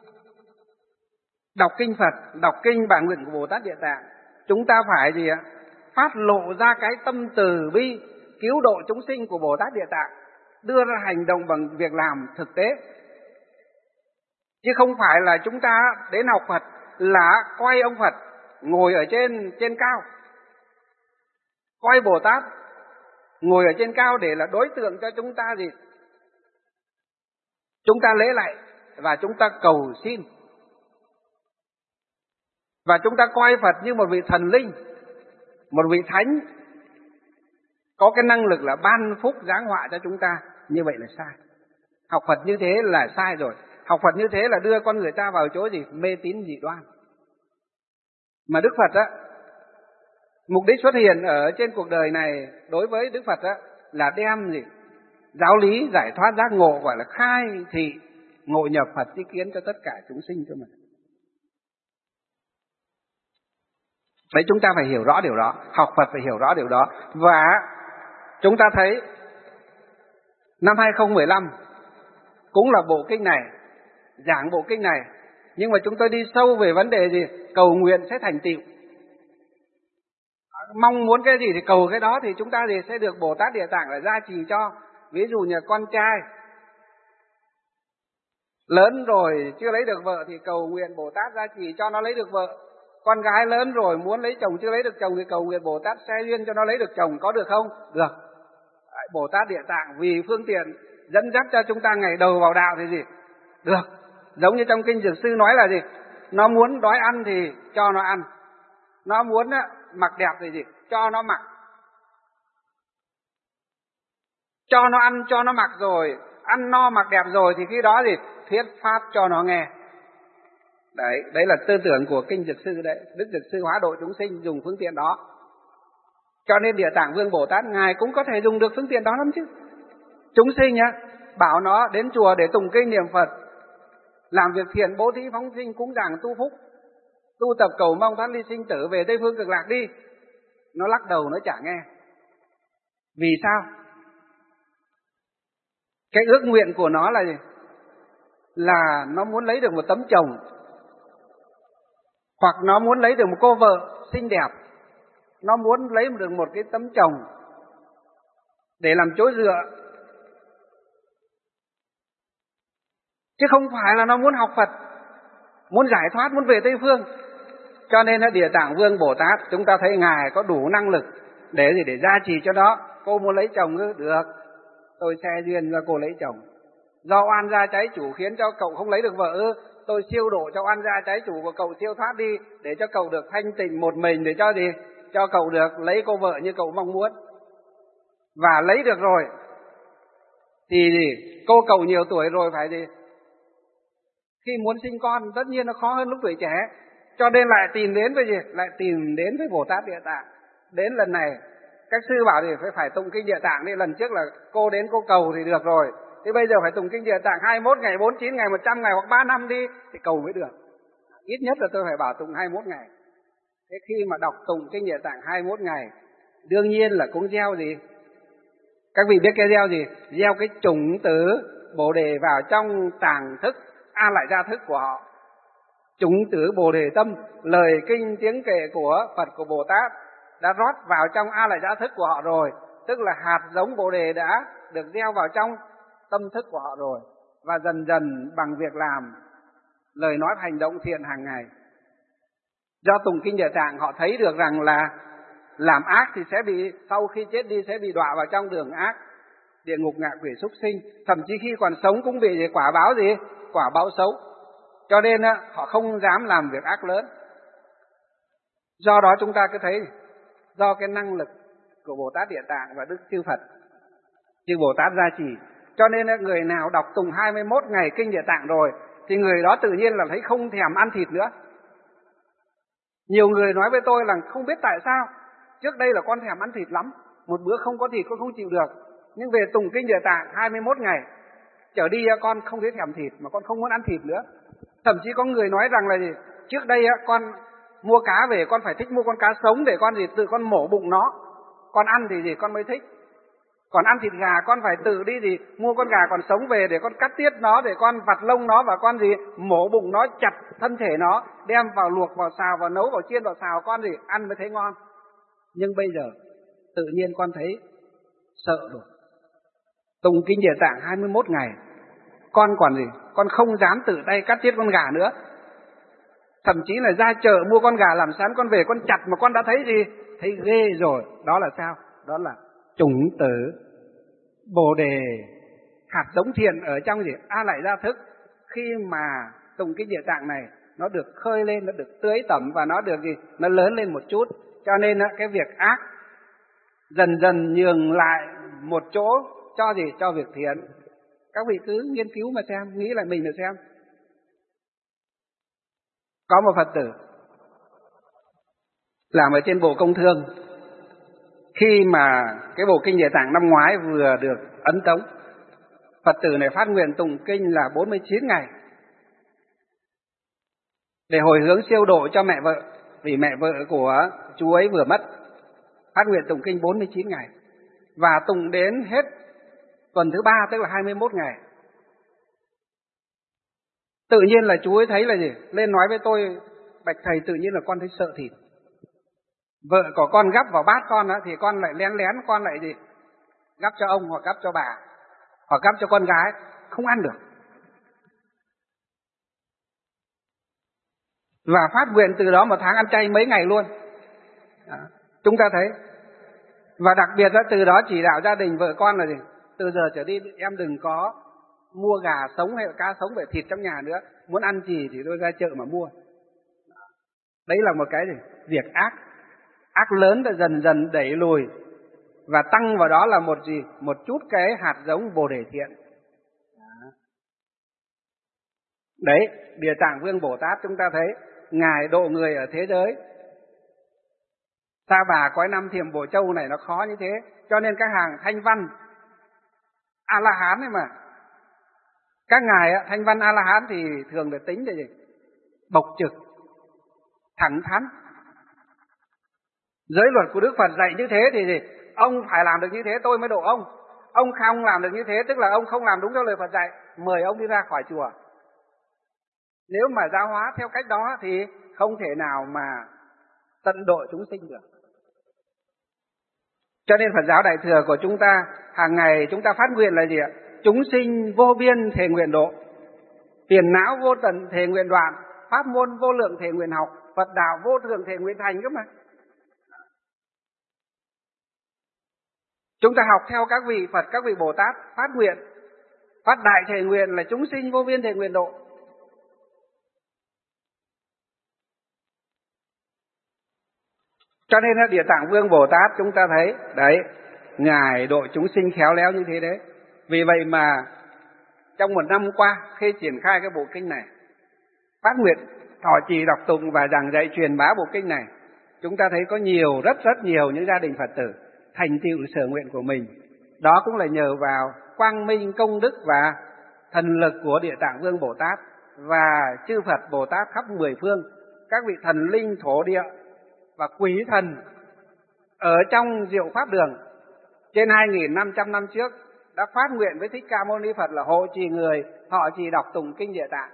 đọc kinh Phật, đọc kinh bản nguyện của Bồ Tát Địa Tạng, chúng ta phải gì ạ? Phát lộ ra cái tâm từ bi cứu độ chúng sinh của Bồ Tát Địa Tạng, đưa ra hành động bằng việc làm thực tế. Chứ không phải là chúng ta đến học Phật là coi ông Phật ngồi ở trên trên cao, coi Bồ Tát ngồi ở trên cao để là đối tượng cho chúng ta gì? Chúng ta lễ lại và chúng ta cầu xin. Và chúng ta coi Phật như một vị thần linh, một vị thánh, có cái năng lực là ban phúc giáng họa cho chúng ta. Như vậy là sai. Học Phật như thế là sai rồi. Học Phật như thế là đưa con người ta vào chỗ gì? Mê tín dị đoan. Mà Đức Phật á, mục đích xuất hiện ở trên cuộc đời này đối với Đức Phật á là đem gì? Giáo lý giải thoát giác ngộ, gọi là khai thị ngộ nhập Phật tri kiến cho tất cả chúng sinh cho mình. Đấy, chúng ta phải hiểu rõ điều đó, học Phật phải hiểu rõ điều đó. Và chúng ta thấy Năm hai không một lăm cũng là bộ kinh này, giảng bộ kinh này, nhưng mà chúng tôi đi sâu về vấn đề gì? Cầu nguyện sẽ thành tựu. Mong muốn cái gì thì cầu cái đó, thì chúng ta thì sẽ được Bồ Tát Địa Tạng là gia trì cho. Ví dụ như con trai lớn rồi chưa lấy được vợ thì cầu nguyện Bồ Tát gia trì cho nó lấy được vợ. Con gái lớn rồi muốn lấy chồng chưa lấy được chồng thì cầu nguyện Bồ Tát xe duyên cho nó lấy được chồng. Có được không? Được. Bồ Tát Địa Tạng vì phương tiện dẫn dắt cho chúng ta ngày đầu vào đạo thì gì? Được. Giống như trong kinh Dược Sư nói là gì? Nó muốn đói ăn thì cho nó ăn. Nó muốn mặc đẹp thì gì? Cho nó mặc. Cho nó ăn, cho nó mặc rồi, ăn no mặc đẹp rồi thì khi đó gì? Thuyết pháp cho nó nghe. Đấy, đấy là tư tưởng của kinh Dược Sư đấy. Đức Dược Sư hóa độ chúng sinh dùng phương tiện đó. Cho nên Địa Tạng Vương Bồ Tát Ngài cũng có thể dùng được phương tiện đó lắm chứ. Chúng sinh nhá, bảo nó đến chùa để tụng kinh niệm Phật, làm việc thiện bố thí phóng sinh cúng dường tu phúc, tu tập cầu mong thoát ly sinh tử về Tây Phương Cực Lạc đi. Nó lắc đầu nó chả nghe. Vì sao? Cái ước nguyện của nó là gì? Là nó muốn lấy được một tấm chồng, hoặc nó muốn lấy được một cô vợ xinh đẹp, nó muốn lấy được một cái tấm chồng để làm chỗ dựa, chứ không phải là nó muốn học Phật, muốn giải thoát, muốn về Tây Phương. Cho nên là Địa Tạng Vương Bồ Tát chúng ta thấy Ngài có đủ năng lực để gì? Để gia trì cho đó. Cô muốn lấy chồng ư? Được, tôi xe duyên cho cô lấy chồng. Do oan gia cháy chủ khiến cho cậu không lấy được vợ ư? Tôi siêu độ cho oan gia cháy chủ của cậu siêu thoát đi, để cho cậu được thanh tịnh một mình, để cho gì? Cho cậu được lấy cô vợ như cậu mong muốn. Và lấy được rồi thì gì? Cô cậu nhiều tuổi rồi phải gì? Khi muốn sinh con tất nhiên nó khó hơn lúc tuổi trẻ. Cho nên lại tìm đến với gì? Lại tìm đến với Bồ Tát Địa Tạng. Đến lần này các sư bảo thì phải phải tụng kinh Địa Tạng đi. Lần trước là cô đến cô cầu thì được rồi, thế bây giờ phải tụng kinh Địa Tạng hai mươi mốt ngày, bốn mươi chín ngày, một trăm ngày hoặc ba năm đi thì cầu mới được. Ít nhất là tôi phải bảo tụng hai mươi mốt ngày. Thế khi mà đọc tụng kinh Địa Tạng hai mươi mốt ngày, đương nhiên là cũng gieo gì? Các vị biết cái gieo gì? Gieo cái chủng tử Bồ Đề vào trong tàng thức, A Lại Gia thức của họ. Chủng tử Bồ Đề tâm, lời kinh tiếng kệ của Phật, của Bồ Tát đã rót vào trong A Lại Gia thức của họ rồi. Tức là hạt giống Bồ Đề đã được gieo vào trong tâm thức của họ rồi. Và dần dần bằng việc làm, lời nói hành động thiện hàng ngày, do tụng kinh Địa Tạng họ thấy được rằng là làm ác thì sẽ bị, sau khi chết đi sẽ bị đọa vào trong đường ác, địa ngục ngạ quỷ súc sinh. Thậm chí khi còn sống cũng bị quả báo gì? Quả báo xấu. Cho nên họ không dám làm việc ác lớn. Do đó chúng ta cứ thấy, do cái năng lực của Bồ Tát Địa Tạng và Đức Chư Phật, Chư Bồ Tát gia trì, cho nên người nào đọc tụng hai mươi mốt ngày kinh Địa Tạng rồi thì người đó tự nhiên là thấy không thèm ăn thịt nữa. Nhiều người nói với tôi là không biết tại sao, trước đây là con thèm ăn thịt lắm, một bữa không có thịt con không chịu được, nhưng về tụng kinh Địa Tạng hai mươi mốt ngày trở đi con không thấy thèm thịt mà con không muốn ăn thịt nữa. Thậm chí có người nói rằng là gì? Trước đây con mua cá về con phải thích mua con cá sống để con gì tự con mổ bụng nó, con ăn thì gì con mới thích. Còn ăn thịt gà con phải tự đi gì mua con gà còn sống về để con cắt tiết nó, để con vặt lông nó và con gì mổ bụng nó, chặt thân thể nó, đem vào luộc, vào xào, vào nấu, vào chiên, vào xào, con gì ăn mới thấy ngon. Nhưng bây giờ tự nhiên con thấy sợ rồi. Tụng kinh Địa Tạng hai mươi mốt ngày, con còn gì? Con không dám tự tay cắt tiết con gà nữa. Thậm chí là ra chợ mua con gà làm sẵn, con về con chặt mà con đã thấy gì? Thấy ghê rồi. Đó là sao? Đó là chủng tử Bồ Đề, hạt giống thiện ở trong gì? A Lại Gia thức. Khi mà tụng kinh Địa Tạng này, nó được khơi lên, nó được tưới tẩm và nó được gì? Nó lớn lên một chút. Cho nên cái việc ác dần dần nhường lại một chỗ cho gì? Cho việc thiện. Các vị cứ nghiên cứu mà xem, nghĩ lại mình được xem. Có một Phật tử làm ở trên Bộ Công Thương. Khi mà cái bộ kinh Địa Tạng năm ngoái vừa được ấn tống, Phật tử này phát nguyện tụng kinh là bốn mươi chín ngày để hồi hướng siêu độ cho mẹ vợ, vì mẹ vợ của chú ấy vừa mất. Phát nguyện tụng kinh bốn mươi chín ngày và tụng đến hết Tuần thứ ba tức là hai mươi mốt ngày. Tự nhiên là chú ấy thấy là gì? Lên nói với tôi, bạch thầy, tự nhiên là con thấy sợ thịt. Vợ của con gắp vào bát con đó, thì con lại lén lén con lại gì? Gắp cho ông hoặc gắp cho bà, hoặc gắp cho con gái, không ăn được. Và phát nguyện từ đó một tháng ăn chay mấy ngày luôn. Đó, chúng ta thấy. Và đặc biệt đó, từ đó chỉ đạo gia đình vợ con là gì? Từ giờ trở đi em đừng có mua gà sống hay là cá sống về thịt trong nhà nữa. Muốn ăn gì thì tôi ra chợ mà mua. Đấy là một cái gì? Việc ác. Ác lớn đã dần dần đẩy lùi. Và tăng vào đó là một gì? Một chút cái hạt giống Bồ Đề thiện. Đấy, Địa Tạng Vương Bồ Tát chúng ta thấy Ngài độ người ở thế giới Sa Bà cõi năm Thiểm Bổ Châu này nó khó như thế. Cho nên các hàng thanh văn A-la-hán ấy mà, các ngài thanh văn A-la-hán thì thường được tính là gì? Bộc trực, thẳng thắn. Giới luật của Đức Phật dạy như thế thì gì? Ông phải làm được như thế tôi mới độ ông. Ông không làm được như thế tức là ông không làm đúng theo lời Phật dạy, mời ông đi ra khỏi chùa. Nếu mà giáo hóa theo cách đó thì không thể nào mà tận độ chúng sinh được. Cho nên Phật giáo Đại Thừa của chúng ta hàng ngày chúng ta phát nguyện là gì ạ? Chúng sinh vô biên thề nguyện độ, phiền não vô tận thề nguyện đoạn, pháp môn vô lượng thề nguyện học, Phật đạo vô thượng thề nguyện thành cơ mà. Chúng ta học theo các vị Phật, các vị Bồ Tát phát nguyện, phát đại thề nguyện là chúng sinh vô biên thề nguyện độ. Cho nên là Địa Tạng Vương Bồ Tát chúng ta thấy đấy, Ngài độ chúng sinh khéo léo như thế đấy. Vì vậy mà trong một năm qua khi triển khai cái bộ kinh này, phát nguyện thọ trì đọc tụng và giảng dạy truyền bá bộ kinh này, chúng ta thấy có nhiều, rất rất nhiều những gia đình Phật tử thành tựu sở nguyện của mình. Đó cũng là nhờ vào quang minh công đức và thần lực của Địa Tạng Vương Bồ Tát và chư Phật Bồ Tát khắp mười phương, các vị thần linh thổ địa và quý thần ở trong Diệu Pháp Đường trên hai nghìn năm trăm năm trước đã phát nguyện với Thích Ca Mâu Ni Phật là hộ trì người thọ trì đọc tụng kinh Địa Tạng,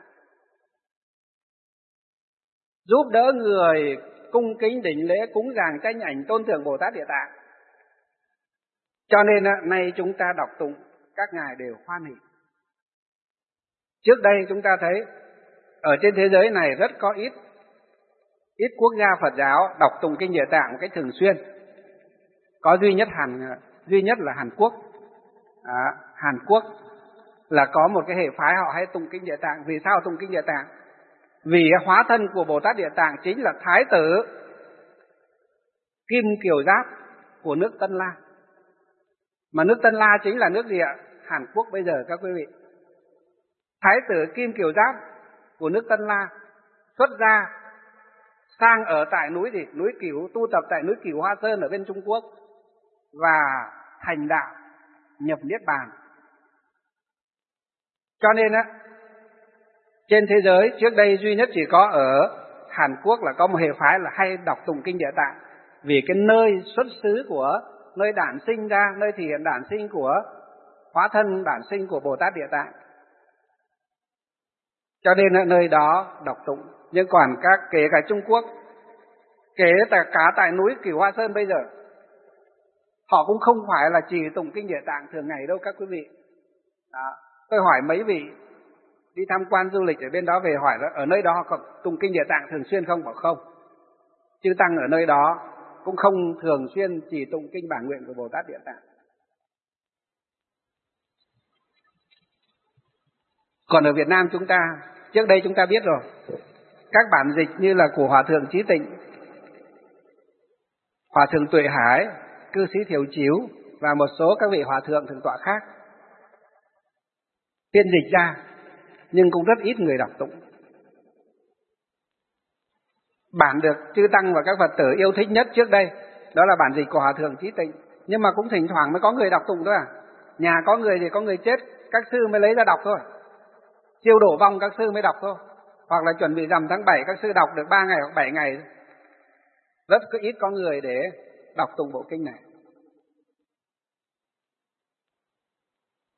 giúp đỡ người cung kính đảnh lễ cúng dường tranh ảnh tôn thượng Bồ Tát Địa Tạng. Cho nên nay chúng ta đọc tụng các ngài đều hoan hỷ. Trước đây chúng ta thấy ở trên thế giới này rất có ít ít quốc gia Phật giáo đọc tụng kinh Địa Tạng một cách thường xuyên. Có duy nhất Hàn duy nhất là Hàn Quốc. À, Hàn Quốc là có một cái hệ phái họ hay tụng kinh Địa Tạng. Vì sao tụng kinh Địa Tạng? Vì hóa thân của Bồ Tát Địa Tạng chính là Thái tử Kim Kiều Giáp của nước Tân La. Mà nước Tân La chính là nước gì ạ? Hàn Quốc bây giờ các quý vị. Thái tử Kim Kiều Giáp của nước Tân La xuất gia sang ở tại núi gì? Núi Cửu, tu tập tại núi Cửu Hoa Sơn ở bên Trung Quốc và thành đạo nhập niết bàn. Cho nên á, trên thế giới trước đây duy nhất chỉ có ở Hàn Quốc là có một hệ phái là hay đọc tụng kinh Địa Tạng, vì cái nơi xuất xứ của nơi đản sinh ra, nơi thể hiện đản sinh của hóa thân đản sinh của Bồ Tát Địa Tạng. Cho nên ở nơi đó đọc tụng. Nhưng còn các kể cả Trung Quốc, kể cả, cả tại núi Cửu Hoa Sơn bây giờ, họ cũng không phải là chỉ tụng kinh Địa Tạng thường ngày đâu các quý vị. Đó. Tôi hỏi mấy vị đi tham quan du lịch ở bên đó về hỏi đó, ở nơi đó có tụng kinh Địa Tạng thường xuyên không? Bảo không. Chư tăng ở nơi đó cũng không thường xuyên chỉ tụng kinh bản nguyện của Bồ Tát Địa Tạng. Còn ở Việt Nam chúng ta, trước đây chúng ta biết rồi, các bản dịch như là của Hòa Thượng Chí Tịnh, Hòa Thượng Tuệ Hải, Cư Sĩ Thiểu Chiếu và một số các vị Hòa Thượng Thượng tọa khác phiên dịch ra, nhưng cũng rất ít người đọc tụng. Bản được chư tăng và các Phật tử yêu thích nhất trước đây đó là bản dịch của Hòa Thượng Chí Tịnh, nhưng mà cũng thỉnh thoảng mới có người đọc tụng thôi à. Nhà có người thì có người chết, các sư mới lấy ra đọc thôi. Chiêu đổ vong các sư mới đọc thôi. Hoặc là chuẩn bị rằm tháng bảy các sư đọc được ba ngày hoặc bảy ngày. Rất ít có người để đọc tụng bộ kinh này.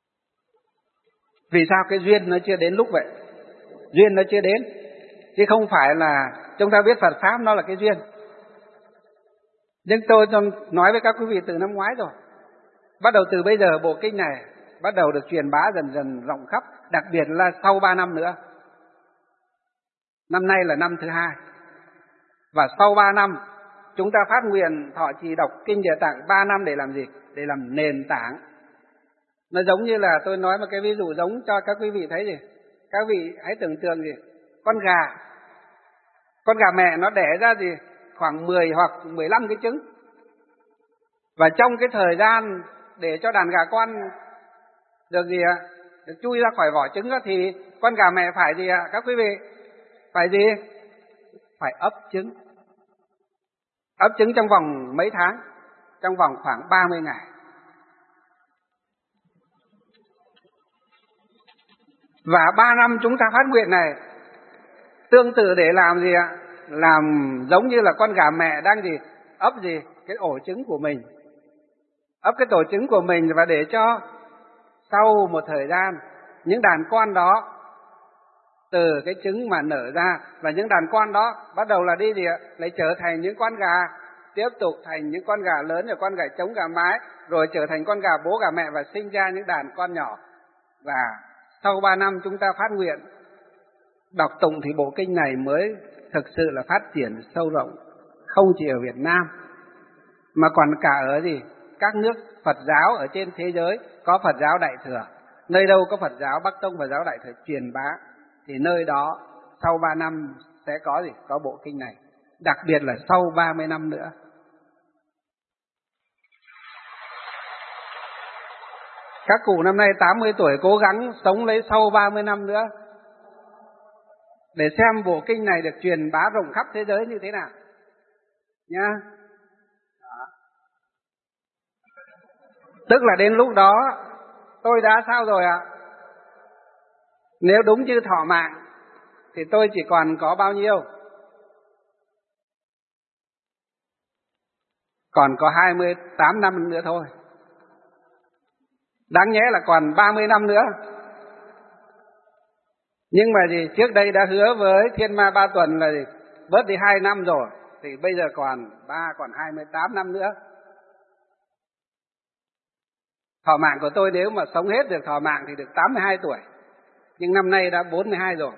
Vì sao? Cái duyên nó chưa đến lúc vậy. Duyên nó chưa đến. Chứ không phải là chúng ta biết Phật Pháp nó là cái duyên. Nhưng tôi nói với các quý vị từ năm ngoái rồi. Bắt đầu từ bây giờ bộ kinh này bắt đầu được truyền bá dần dần rộng khắp. Đặc biệt là sau ba năm nữa. Năm nay là năm thứ hai. Và sau ba năm chúng ta phát nguyện thọ trì đọc kinh Địa Tạng ba năm để làm gì? Để làm nền tảng. Nó giống như là tôi nói một cái ví dụ giống cho các quý vị thấy gì? Các vị hãy tưởng tượng gì? Con gà. Con gà mẹ nó đẻ ra gì? Khoảng mười hoặc mười lăm cái trứng. Và trong cái thời gian để cho đàn gà con được gì ạ? Được chui ra khỏi vỏ trứng thì con gà mẹ phải gì ạ? Các quý vị? Phải gì? Phải ấp trứng. Ấp trứng trong vòng mấy tháng? Trong vòng khoảng ba mươi ngày. Và ba năm chúng ta phát nguyện này tương tự để làm gì ạ? Làm giống như là con gà mẹ đang gì? Ấp gì? Cái ổ trứng của mình. Ấp cái tổ trứng của mình và để cho sau một thời gian những đàn con đó từ cái trứng mà nở ra, và những đàn con đó bắt đầu là đi gì ạ? Lại trở thành những con gà, tiếp tục thành những con gà lớn, rồi con gà trống, gà mái, rồi trở thành con gà bố gà mẹ và sinh ra những đàn con nhỏ. Và sau ba năm chúng ta phát nguyện đọc tụng thì bộ kinh này mới thực sự là phát triển sâu rộng, không chỉ ở Việt Nam mà còn cả ở gì? Các nước Phật giáo ở trên thế giới có Phật giáo Đại Thừa. Nơi đâu có Phật giáo Bắc Tông, Phật giáo Đại Thừa truyền bá thì nơi đó sau ba năm sẽ có gì? Có bộ kinh này. Đặc biệt là sau ba mươi năm nữa. Các cụ năm nay tám mươi tuổi cố gắng sống lấy sau ba mươi năm nữa để xem bộ kinh này được truyền bá rộng khắp thế giới như thế nào nha. Tức là đến lúc đó tôi đã sao rồi ạ? Nếu đúng như thọ mạng thì tôi chỉ còn có bao nhiêu? Còn có hai mươi tám năm nữa thôi. Đáng nhẽ là còn ba mươi năm nữa. Nhưng mà gì? Trước đây đã hứa với Thiên Ma Ba Tuần là gì? Bớt đi hai năm rồi. Thì bây giờ còn ba, còn hai mươi tám năm nữa. Thọ mạng của tôi nếu mà sống hết được thọ mạng thì được tám mươi hai tuổi. Nhưng năm nay đã bốn mươi hai rồi.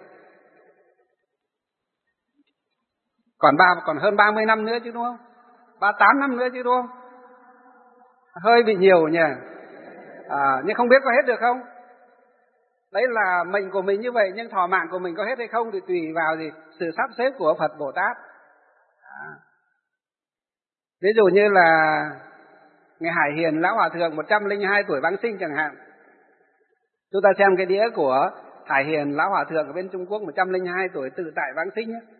Còn ba, còn hơn ba mươi năm nữa chứ đúng không? ba mươi tám năm nữa chứ đúng không? Hơi bị nhiều nhỉ. À, nhưng không biết có hết được không? Đấy là mệnh của mình như vậy, nhưng thọ mạng của mình có hết hay không thì tùy vào gì? Sự sắp xếp của Phật Bồ Tát. À. Ví dụ như là Ngài Hải Hiền Lão Hòa Thượng một trăm lẻ hai tuổi vãng sinh chẳng hạn. Chúng ta xem cái đĩa của Hải Hiền Lão Hòa Thượng ở bên Trung Quốc một trăm lẻ hai tuổi tự tại vãng sinh ấy.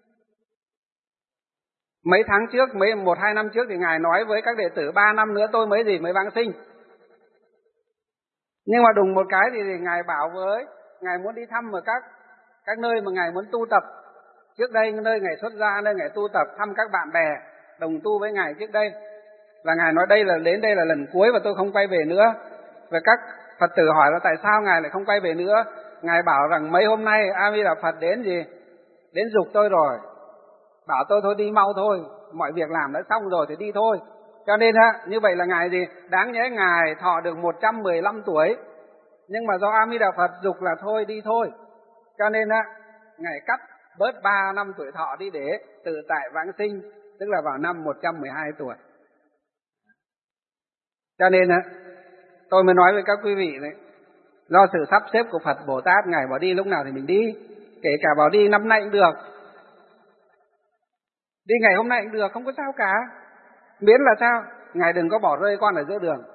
Mấy tháng trước, mấy một hai năm trước thì Ngài nói với các đệ tử ba năm nữa tôi mới gì mới vãng sinh. Nhưng mà đùng một cái thì, thì Ngài bảo với, Ngài muốn đi thăm ở các các nơi mà Ngài muốn tu tập. Trước đây nơi Ngài xuất gia, nơi Ngài tu tập, thăm các bạn bè đồng tu với Ngài trước đây. Là Ngài nói đây là đến đây là lần cuối và tôi không quay về nữa. Và các Phật tử hỏi là tại sao Ngài lại không quay về nữa. Ngài bảo rằng mấy hôm nay A Di Đà Phật đến gì? Đến giục tôi rồi. Bảo tôi thôi đi mau thôi, mọi việc làm đã xong rồi thì đi thôi. Cho nên á, như vậy là Ngài gì? Đáng nhẽ Ngài thọ được một trăm mười lăm tuổi. Nhưng mà do A Di Đà Phật giục là thôi đi thôi. Cho nên á, Ngài cắt bớt ba năm tuổi thọ đi để tự tại vãng sinh, tức là vào năm một trăm mười hai tuổi. Cho nên á, tôi mới nói với các quý vị đấy, do sự sắp xếp của Phật Bồ Tát, Ngài bảo đi lúc nào thì mình đi. Kể cả bảo đi năm nay cũng được, đi ngày hôm nay cũng được, không có sao cả. Miễn là sao? Ngài đừng có bỏ rơi con ở giữa đường.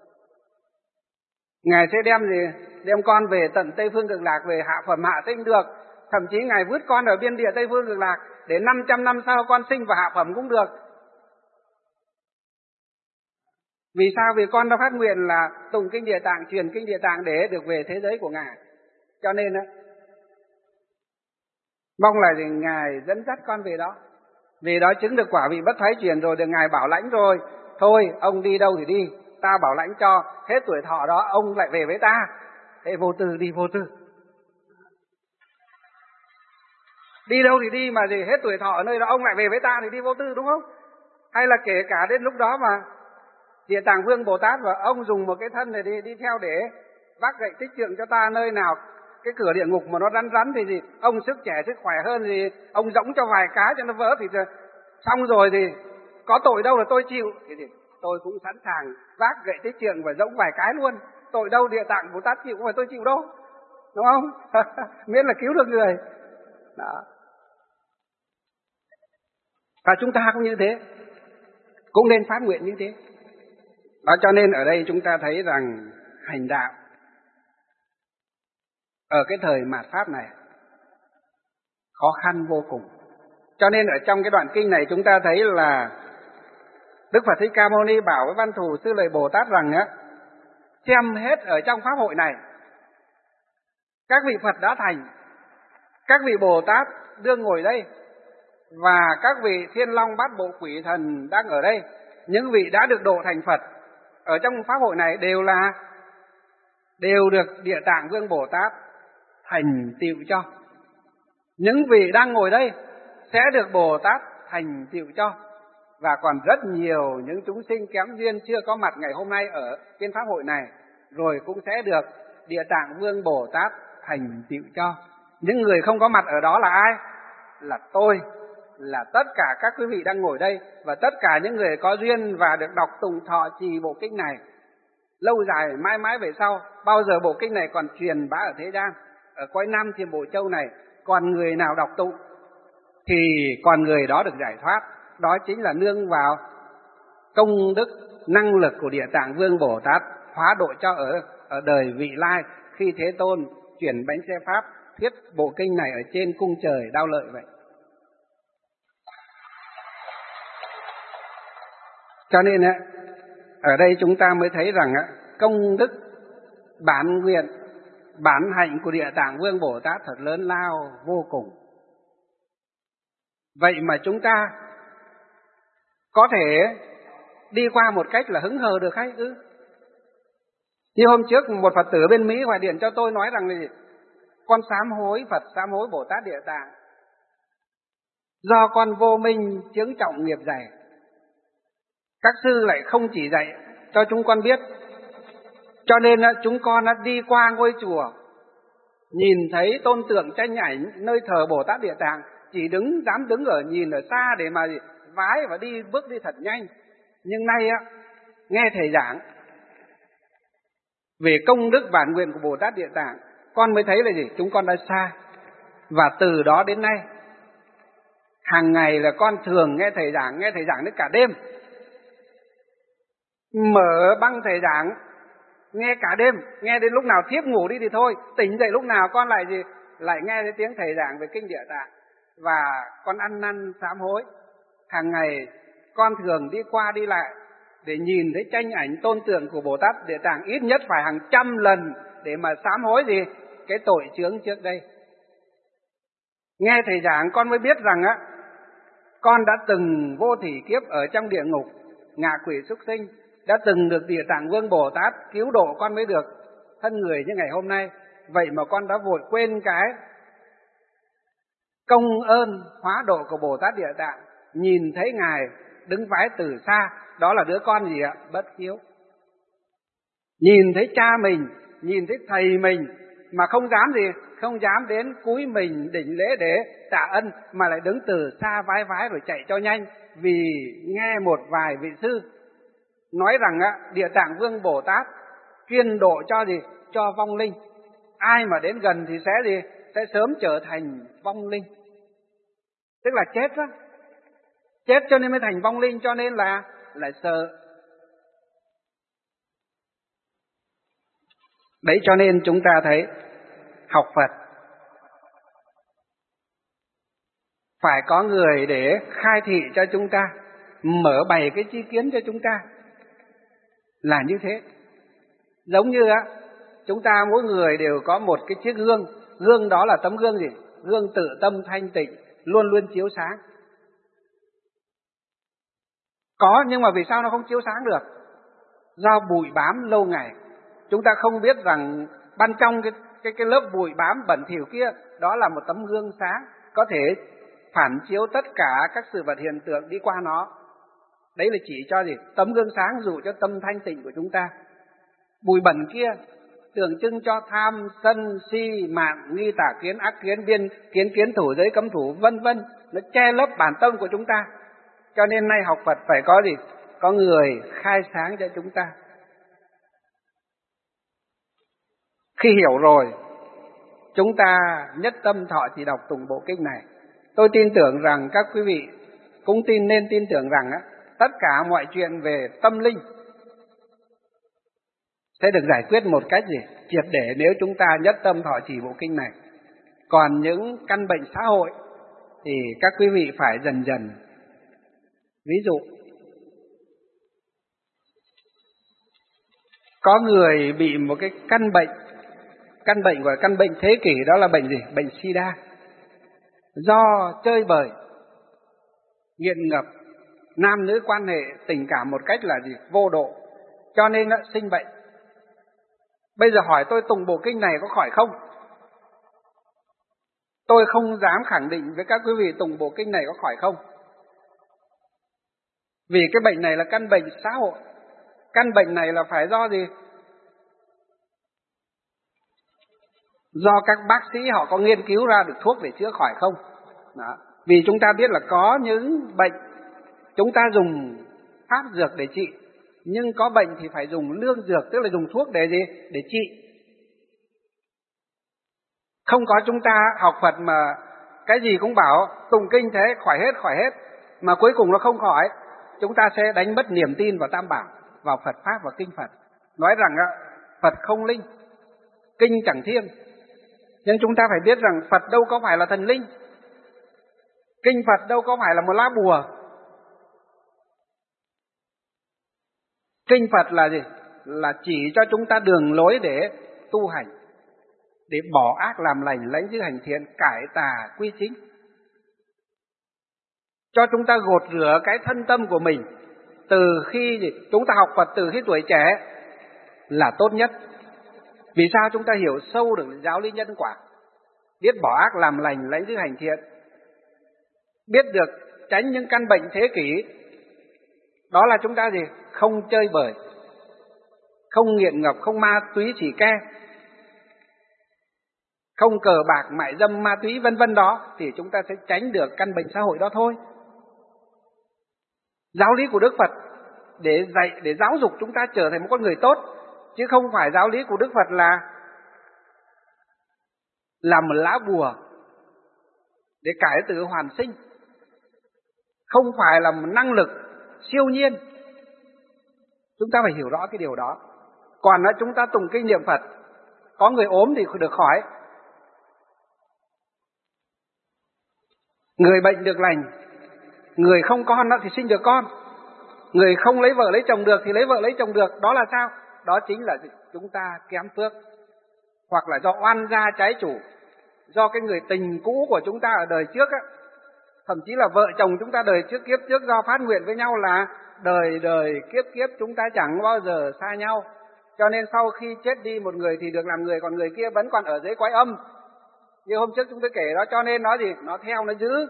Ngài sẽ đem gì? Đem con về tận Tây Phương Cực Lạc, về hạ phẩm hạ sinh được. Thậm chí Ngài vứt con ở biên địa Tây Phương Cực Lạc để năm trăm năm sau con sinh và hạ phẩm cũng được. Vì sao? Vì con đã phát nguyện là tụng kinh Địa Tạng, truyền kinh Địa Tạng để được về thế giới của Ngài. Cho nên á, mong là gì? Ngài dẫn dắt con về đó. Vì đó chứng được quả vị bất thoái chuyển rồi, được Ngài bảo lãnh rồi. Thôi, ông đi đâu thì đi, ta bảo lãnh cho, hết tuổi thọ đó ông lại về với ta. Ê, vô tư đi vô tư. Đi đâu thì đi mà gì hết tuổi thọ ở nơi đó ông lại về với ta thì đi vô tư đúng không? Hay là kể cả đến lúc đó mà Địa Tạng Vương Bồ Tát và ông dùng một cái thân này đi đi theo để vác gậy tích trượng cho ta nơi nào cái cửa địa ngục mà nó rắn rắn thì gì ông sức trẻ sức khỏe hơn thì ông dõng cho vài cái cho nó vỡ thì xong rồi thì có tội đâu là tôi chịu thì, thì tôi cũng sẵn sàng vác gậy tích trượng và dõng vài cái luôn. Tội đâu Địa Tạng Bồ Tát chịu không phải tôi chịu đâu, đúng không? Miễn là cứu được người đó. Và chúng ta cũng như thế, cũng nên phát nguyện như thế. Đó, cho nên ở đây chúng ta thấy rằng hành đạo ở cái thời mạt Pháp này khó khăn vô cùng. Cho nên ở trong cái đoạn kinh này chúng ta thấy là Đức Phật Thích Ca Mâu Ni bảo với Văn Thù Sư Lợi Bồ Tát rằng á, xem hết ở trong pháp hội này, các vị Phật đã thành, các vị Bồ Tát đương ngồi đây, và các vị Thiên Long Bát Bộ Quỷ Thần đang ở đây, những vị đã được độ thành Phật ở trong pháp hội này đều là đều được Địa Tạng Vương Bồ Tát thành tựu cho. Những vị đang ngồi đây sẽ được Bồ Tát thành tựu cho, và còn rất nhiều những chúng sinh kém duyên chưa có mặt ngày hôm nay ở trên pháp hội này rồi cũng sẽ được Địa Tạng Vương Bồ Tát thành tựu cho. Những người không có mặt ở đó là ai? Là tôi, là tất cả các quý vị đang ngồi đây, và tất cả những người có duyên và được đọc tụng thọ trì bộ kinh này lâu dài mãi mãi về sau. Bao giờ bộ kinh này còn truyền bá ở thế gian, ở cõi Nam Thiên Bộ Châu này còn người nào đọc tụng thì còn người đó được giải thoát. Đó chính là nương vào công đức năng lực của Địa Tạng Vương Bồ Tát hóa độ cho ở ở đời vị lai, khi Thế Tôn chuyển bánh xe pháp thuyết bộ kinh này ở trên cung trời Đao Lợi vậy. Cho nên ở đây chúng ta mới thấy rằng công đức bản nguyện bản hạnh của Địa Tạng Vương Bồ Tát thật lớn lao vô cùng. Vậy mà chúng ta có thể đi qua một cách là hứng hờ được hay ư? Như hôm trước một Phật tử bên Mỹ gọi điện cho tôi nói rằng là gì? Con sám hối Phật, sám hối Bồ Tát Địa Tạng, do con vô minh chướng trọng nghiệp dày, các sư lại không chỉ dạy cho chúng con biết, cho nên chúng con đi qua ngôi chùa nhìn thấy tôn tượng tranh ảnh nơi thờ Bồ Tát Địa Tạng, chỉ đứng dám đứng ở nhìn ở xa để mà vái và đi bước đi thật nhanh. Nhưng nay á, nghe thầy giảng về công đức bản nguyện của Bồ Tát Địa Tạng, con mới thấy là gì? Chúng con đã xa. Và từ đó đến nay, hàng ngày là con thường nghe thầy giảng, nghe thầy giảng đến cả đêm. Mở băng thầy giảng, nghe cả đêm, nghe đến lúc nào thiếp ngủ đi thì thôi, tỉnh dậy lúc nào con lại gì? Lại nghe thấy tiếng thầy giảng về kinh Địa Tạng. Và con ăn năn sám hối. Hàng ngày con thường đi qua đi lại để nhìn thấy tranh ảnh tôn tượng của Bồ Tát Địa Tạng ít nhất phải hàng trăm lần để mà sám hối gì? Cái tội chướng trước đây. Nghe thầy giảng con mới biết rằng á, con đã từng vô thỉ kiếp ở trong địa ngục, ngạ quỷ súc sinh, đã từng được Địa Tạng Vương Bồ Tát cứu độ con mới được thân người như ngày hôm nay. Vậy mà con đã vội quên cái công ơn hóa độ của Bồ Tát Địa Tạng, nhìn thấy Ngài đứng vái từ xa, đó là đứa con gì ạ? Bất hiếu. Nhìn thấy cha mình, nhìn thấy thầy mình mà không dám gì? Không dám đến cúi mình đỉnh lễ để tạ ân, mà lại đứng từ xa vái vái rồi chạy cho nhanh, vì nghe một vài vị sư nói rằng á, Địa Tạng Vương Bồ Tát chuyên độ cho gì? Cho vong linh. Ai mà đến gần thì sẽ gì? Sẽ sớm trở thành vong linh. Tức là chết đó. Chết cho nên mới thành vong linh, cho nên là là sợ. Đấy, cho nên chúng ta thấy học Phật phải có người để khai thị cho chúng ta, mở bày cái tri kiến cho chúng ta. Là như thế. Giống như á, chúng ta mỗi người đều có một cái chiếc gương. Gương đó là tấm gương gì? Gương tự tâm thanh tịnh, luôn luôn chiếu sáng. Có, nhưng mà vì sao nó không chiếu sáng được? Do bụi bám lâu ngày. Chúng ta không biết rằng ban trong cái cái cái lớp bụi bám bẩn thỉu kia, đó là một tấm gương sáng có thể phản chiếu tất cả các sự vật hiện tượng đi qua nó. Đấy là chỉ cho gì? Tấm gương sáng dụ cho tâm thanh tịnh của chúng ta. Bụi bẩn kia tượng trưng cho tham, sân, si, mạn, nghi, tà kiến, ác kiến, biên kiến, kiến thủ, giới cấm thủ, vân vân. Nó che lấp bản tâm của chúng ta. Cho nên nay học Phật phải có gì? Có người khai sáng cho chúng ta. Khi hiểu rồi, chúng ta nhất tâm thọ trì đọc tụng bộ kinh này. Tôi tin tưởng rằng các quý vị cũng tin nên tin tưởng rằng á, tất cả mọi chuyện về tâm linh sẽ được giải quyết một cách gì? Triệt để nếu chúng ta nhất tâm thọ trì bộ kinh này. Còn những căn bệnh xã hội thì các quý vị phải dần dần. Ví dụ, có người bị một cái căn bệnh, căn bệnh gọi là căn bệnh thế kỷ, đó là bệnh gì? Bệnh sida. Do chơi bời, nghiện ngập, nam nữ quan hệ tình cảm một cách là gì? Vô độ, cho nên nó sinh bệnh. Bây giờ hỏi tôi tụng bộ kinh này có khỏi không? Tôi không dám khẳng định với các quý vị tụng bộ kinh này có khỏi không. Vì cái bệnh này là căn bệnh xã hội. Căn bệnh này là phải do gì? Do các bác sĩ họ có nghiên cứu ra được thuốc để chữa khỏi không? Đó. Vì chúng ta biết là có những bệnh chúng ta dùng pháp dược để trị, nhưng có bệnh thì phải dùng lương dược, tức là dùng thuốc để gì? Để trị. Không có chúng ta học Phật mà cái gì cũng bảo tụng kinh thế khỏi hết khỏi hết, mà cuối cùng nó không khỏi, chúng ta sẽ đánh mất niềm tin vào Tam Bảo, vào Phật Pháp và Kinh Phật. Nói rằng Phật không linh, kinh chẳng thiêng. Nhưng chúng ta phải biết rằng Phật đâu có phải là thần linh, kinh Phật đâu có phải là một lá bùa. Kinh Phật là gì? Là chỉ cho chúng ta đường lối để tu hành, để bỏ ác làm lành, lãnh giữ hành thiện, cải tà quy chính, cho chúng ta gột rửa cái thân tâm của mình. Từ khi gì? Chúng ta học Phật từ khi tuổi trẻ là tốt nhất. Vì sao? Chúng ta hiểu sâu được giáo lý nhân quả, biết bỏ ác làm lành, lãnh giữ hành thiện, biết được tránh những căn bệnh thế kỷ. Đó là chúng ta gì? Không chơi bời, không nghiện ngập, không ma túy chỉ ke, không cờ bạc, mại dâm, ma túy vân vân đó, thì chúng ta sẽ tránh được căn bệnh xã hội đó thôi. Giáo lý của Đức Phật để dạy, để giáo dục chúng ta trở thành một con người tốt, chứ không phải giáo lý của Đức Phật là làm một lá bùa để cải tử hoàn sinh, không phải là một năng lực siêu nhiên. Chúng ta phải hiểu rõ cái điều đó. Còn nói chúng ta tụng kinh niệm Phật, có người ốm thì được khỏi, người bệnh được lành, người không con thì sinh được con, người không lấy vợ lấy chồng được thì lấy vợ lấy chồng được. Đó là sao? Đó chính là chúng ta kém phước, hoặc là do oan gia trái chủ, do cái người tình cũ của chúng ta ở đời trước á, thậm chí là vợ chồng chúng ta đời trước kiếp trước do phát nguyện với nhau là đời đời kiếp kiếp chúng ta chẳng bao giờ xa nhau, cho nên sau khi chết đi một người thì được làm người, còn người kia vẫn còn ở dưới cõi âm. Như hôm trước chúng tôi kể đó, cho nên nó gì? Nó theo, nó giữ.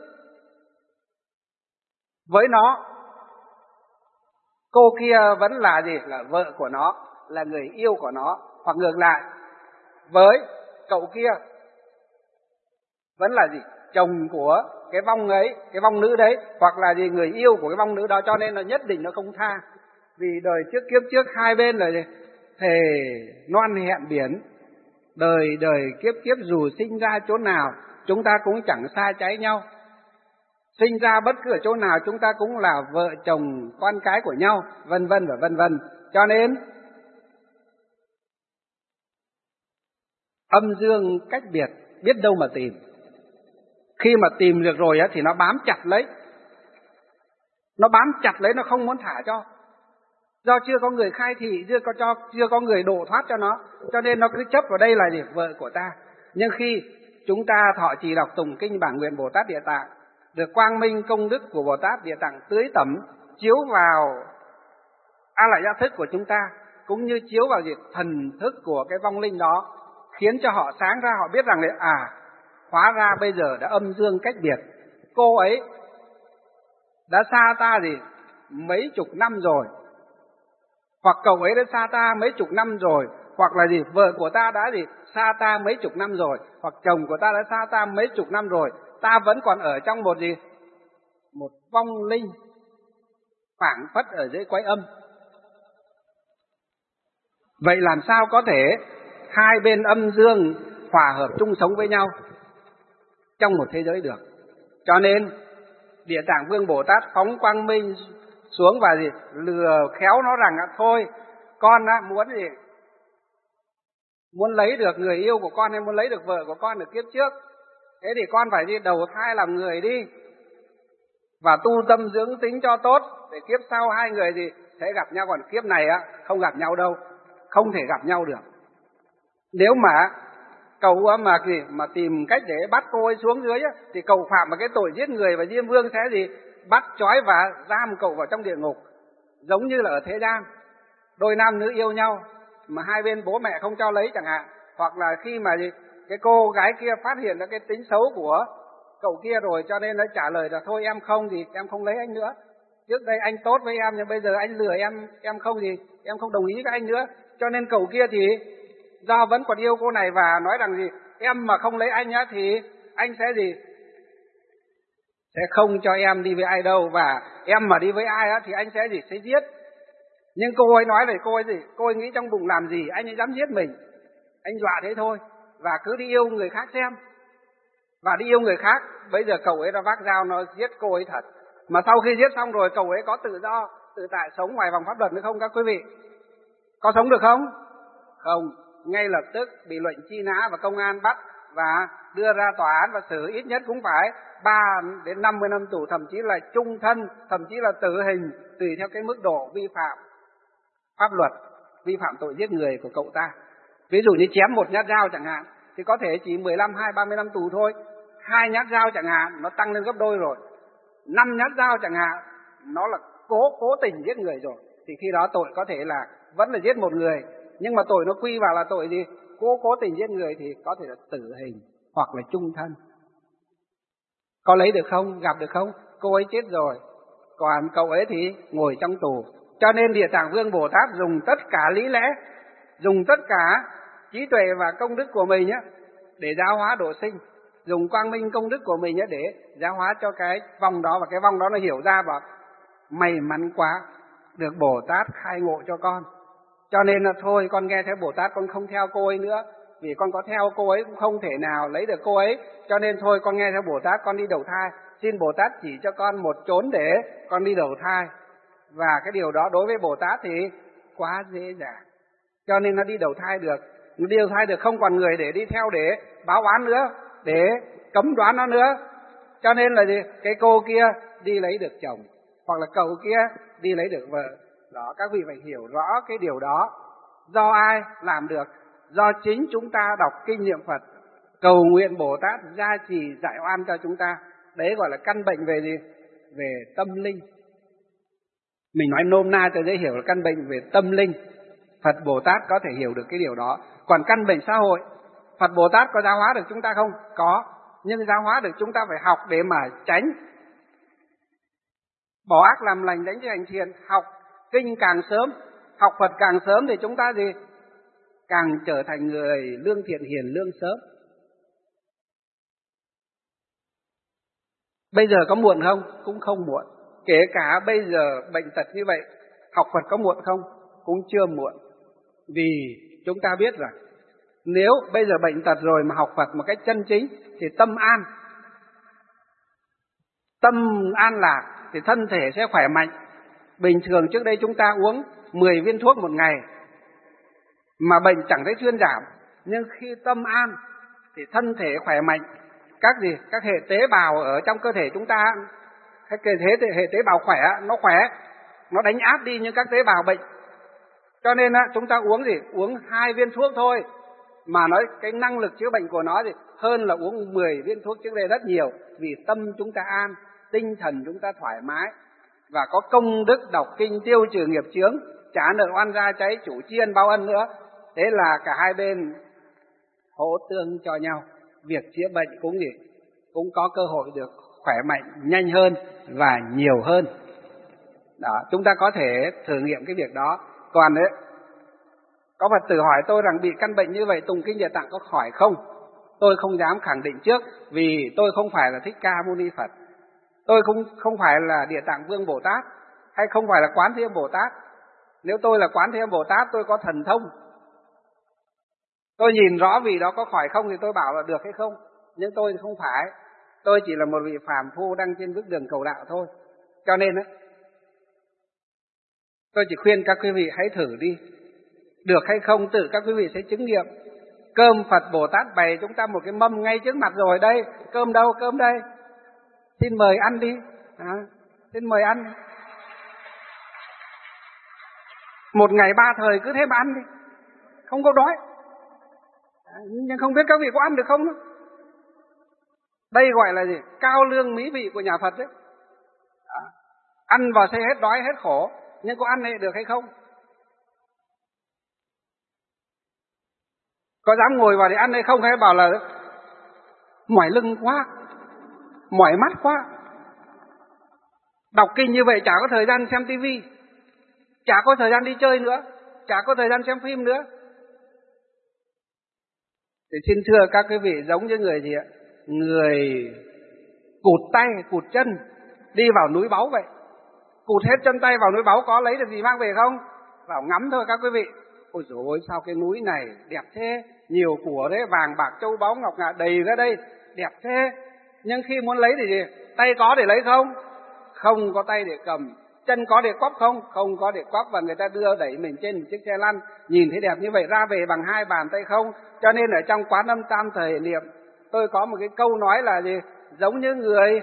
Với nó, cô kia vẫn là gì? Là vợ của nó, là người yêu của nó. Hoặc ngược lại, với cậu kia vẫn là gì? Chồng của cái vong ấy, cái vong nữ đấy, hoặc là gì? Người yêu của cái vong nữ đó, cho nên là nhất định nó không tha. Vì đời trước kiếp trước hai bên là gì? Thề non hẹn biển, đời đời kiếp kiếp dù sinh ra chỗ nào chúng ta cũng chẳng xa trái nhau, sinh ra bất cứ ở chỗ nào chúng ta cũng là vợ chồng con cái của nhau, vân vân và vân vân. Cho nên âm dương cách biệt, biết đâu mà tìm. Khi mà tìm được rồi á thì nó bám chặt lấy, nó bám chặt lấy, nó không muốn thả cho. Do chưa có người khai thị, chưa có cho, chưa có người độ thoát cho nó, cho nên nó cứ chấp vào đây là gì? Vợ của ta. Nhưng khi chúng ta thọ trì đọc tụng kinh Bản Nguyện Bồ Tát Địa Tạng, được quang minh công đức của Bồ Tát Địa Tạng tưới tẩm, chiếu vào a lại gia thức của chúng ta, cũng như chiếu vào gì? Thần thức của cái vong linh đó, khiến cho họ sáng ra, họ biết rằng là à, hóa ra bây giờ đã âm dương cách biệt. Cô ấy đã xa ta gì mấy chục năm rồi, hoặc cậu ấy đã xa ta mấy chục năm rồi, hoặc là gì vợ của ta đã gì xa ta mấy chục năm rồi, hoặc chồng của ta đã xa ta mấy chục năm rồi, ta vẫn còn ở trong một gì một vong linh phảng phất ở dưới quái âm. Vậy làm sao có thể hai bên âm dương hòa hợp chung sống với nhau trong một thế giới được? Cho nên Địa Tạng Vương Bồ Tát phóng quang minh xuống và gì lừa khéo nó rằng thôi con á, muốn gì muốn lấy được người yêu của con hay muốn lấy được vợ của con được kiếp trước, thế thì con phải đi đầu thai làm người đi và tu tâm dưỡng tính cho tốt, để kiếp sau hai người gì sẽ gặp nhau, còn kiếp này á không gặp nhau đâu, không thể gặp nhau được. Nếu mà cậu mà gì mà tìm cách để bắt cô ấy xuống dưới á, thì cậu phạm vào cái tội giết người, và Diêm Vương sẽ gì bắt trói và giam cậu vào trong địa ngục, giống như là ở thế gian đôi nam nữ yêu nhau mà hai bên bố mẹ không cho lấy chẳng hạn, hoặc là khi mà gì cái cô gái kia phát hiện ra cái tính xấu của cậu kia rồi, cho nên nó trả lời là thôi em không gì em không lấy anh nữa, trước đây anh tốt với em nhưng bây giờ anh lừa em, em không gì em không đồng ý với anh nữa. Cho nên cậu kia thì do vẫn còn yêu cô này và nói rằng gì em mà không lấy anh á thì anh sẽ gì sẽ không cho em đi với ai đâu, và em mà đi với ai á thì anh sẽ gì sẽ giết. Nhưng cô ấy nói về cô ấy gì cô ấy nghĩ trong bụng làm gì anh ấy dám giết mình, anh dọa thế thôi, và cứ đi yêu người khác xem. Và đi yêu người khác, bây giờ cậu ấy đã vác dao nó giết cô ấy thật. Mà sau khi giết xong rồi cậu ấy có tự do tự tại sống ngoài vòng pháp luật nữa không các quý vị? Có sống được không? Không, ngay lập tức bị lệnh truy nã và công an bắt và đưa ra tòa án và xử, ít nhất cũng phải ba đến năm mươi năm tù, thậm chí là chung thân, thậm chí là tử hình, tùy theo cái mức độ vi phạm pháp luật, vi phạm tội giết người của cậu ta. Ví dụ như chém một nhát dao chẳng hạn thì có thể chỉ mười lăm, hai, ba mươi năm tù thôi. Hai nhát dao chẳng hạn nó tăng lên gấp đôi rồi. Năm nhát dao chẳng hạn nó là cố cố tình giết người rồi, thì khi đó tội có thể là vẫn là giết một người, nhưng mà tội nó quy vào là tội gì cố cố tình giết người thì có thể là tử hình hoặc là chung thân. Có lấy được không? Gặp được không? Cô ấy chết rồi, còn cậu ấy thì ngồi trong tù. Cho nên Địa Tạng Vương Bồ Tát dùng tất cả lý lẽ, dùng tất cả trí tuệ và công đức của mình nhé để giáo hóa độ sinh, dùng quang minh công đức của mình nhé để giáo hóa cho cái vong đó, và cái vong đó nó hiểu ra và may mắn quá được Bồ Tát khai ngộ cho con. Cho nên là thôi con nghe theo Bồ Tát, con không theo cô ấy nữa, vì con có theo cô ấy cũng không thể nào lấy được cô ấy, cho nên thôi con nghe theo Bồ Tát, con đi đầu thai, xin Bồ Tát chỉ cho con một chốn để con đi đầu thai. Và cái điều đó đối với Bồ Tát thì quá dễ dàng, cho nên nó đi đầu thai được. Nó đi đầu thai được, không còn người để đi theo để báo oán nữa, để cấm đoán nó nữa. Cho nên là gì? Cái cô kia đi lấy được chồng, hoặc là cậu kia đi lấy được vợ. Đó, các vị phải hiểu rõ cái điều đó. Do ai làm được? Do chính chúng ta đọc kinh niệm Phật, cầu nguyện Bồ Tát gia trì giải oan cho chúng ta. Đấy gọi là căn bệnh về gì? Về tâm linh. Mình nói nôm na cho dễ hiểu là căn bệnh về tâm linh. Phật Bồ Tát có thể hiểu được cái điều đó. Còn căn bệnh xã hội, Phật Bồ Tát có giáo hóa được chúng ta không? Có. Nhưng giáo hóa được chúng ta phải học để mà tránh. Bỏ ác làm lành, đánh cho hành thiện. Học kinh càng sớm, học Phật càng sớm thì chúng ta gì? Càng trở thành người lương thiện hiền lương sớm. Bây giờ có muộn không? Cũng không muộn. Kể cả bây giờ bệnh tật như vậy, học Phật có muộn không? Cũng chưa muộn. Vì chúng ta biết rằng nếu bây giờ bệnh tật rồi mà học Phật một cách chân chính thì tâm an. Tâm an lạc thì thân thể sẽ khỏe mạnh. Bình thường trước đây chúng ta uống mười viên thuốc một ngày mà bệnh chẳng thấy thuyên giảm. Nhưng khi tâm an thì thân thể khỏe mạnh. Các gì? Các hệ tế bào ở trong cơ thể chúng ta, các hệ, hệ tế bào khỏe, nó khỏe, nó đánh áp đi những các tế bào bệnh. Cho nên chúng ta uống gì? Uống hai viên thuốc thôi mà nói cái năng lực chữa bệnh của nó thì hơn là uống mười viên thuốc trước đây rất nhiều. Vì tâm chúng ta an, tinh thần chúng ta thoải mái và có công đức đọc kinh tiêu trừ nghiệp chướng, trả nợ oan gia cháy, chủ tri ân báo ân nữa. Thế là cả hai bên hỗ tương cho nhau. Việc chữa bệnh cũng gì cũng có cơ hội được khỏe mạnh nhanh hơn và nhiều hơn. Đó, chúng ta có thể thử nghiệm cái việc đó. Còn đấy, có Phật tử hỏi tôi rằng bị căn bệnh như vậy tụng kinh Địa Tạng có khỏi không? Tôi không dám khẳng định trước, vì tôi không phải là Thích Ca Mâu Ni Phật. Tôi không không phải là Địa Tạng Vương Bồ Tát, hay không phải là Quán Thế Âm Bồ Tát. Nếu tôi là Quán Thế Âm Bồ Tát, tôi có thần thông. Tôi nhìn rõ vị đó có khỏi không thì tôi bảo là được hay không. Nhưng tôi thì không phải. Tôi chỉ là một vị phàm phu đang trên bước đường cầu đạo thôi. Cho nên ấy, tôi chỉ khuyên các quý vị hãy thử đi. Được hay không tự các quý vị sẽ chứng nghiệm. Cơm Phật Bồ Tát bày chúng ta một cái mâm ngay trước mặt rồi đây. Cơm đâu? Cơm đây. Xin mời ăn đi. À, xin mời ăn. Một ngày ba thời cứ thế mà ăn đi. Không có đói. À, nhưng không biết các vị có ăn được không? Đây gọi là gì? Cao lương mỹ vị của nhà Phật đấy. À, ăn vào sẽ hết đói hết khổ. Nhưng có ăn này được hay không? Có dám ngồi vào để ăn hay không? Hay bảo là mỏi lưng quá, mỏi mắt quá, đọc kinh như vậy chả có thời gian xem tivi, chả có thời gian đi chơi nữa, chả có thời gian xem phim nữa. Thì xin thưa các quý vị, giống như người gì ạ? Người cụt tay, cụt chân đi vào núi báu vậy. Cụt hết chân tay vào núi báu có lấy được gì mang về không? Vào ngắm thôi các quý vị. Ôi dồi ôi, sao cái núi này đẹp thế, nhiều của đấy, vàng bạc châu báu ngọc ngà đầy ra đây, đẹp thế. Nhưng khi muốn lấy thì gì? Tay có để lấy không? Không có tay để cầm. Chân có để quắp không? Không có để quắp. Và người ta đưa đẩy mình trên một chiếc xe lăn, nhìn thấy đẹp như vậy ra về bằng hai bàn tay không. Cho nên ở trong Quán Âm Tam Thời Niệm, tôi có một cái câu nói là gì? Giống như người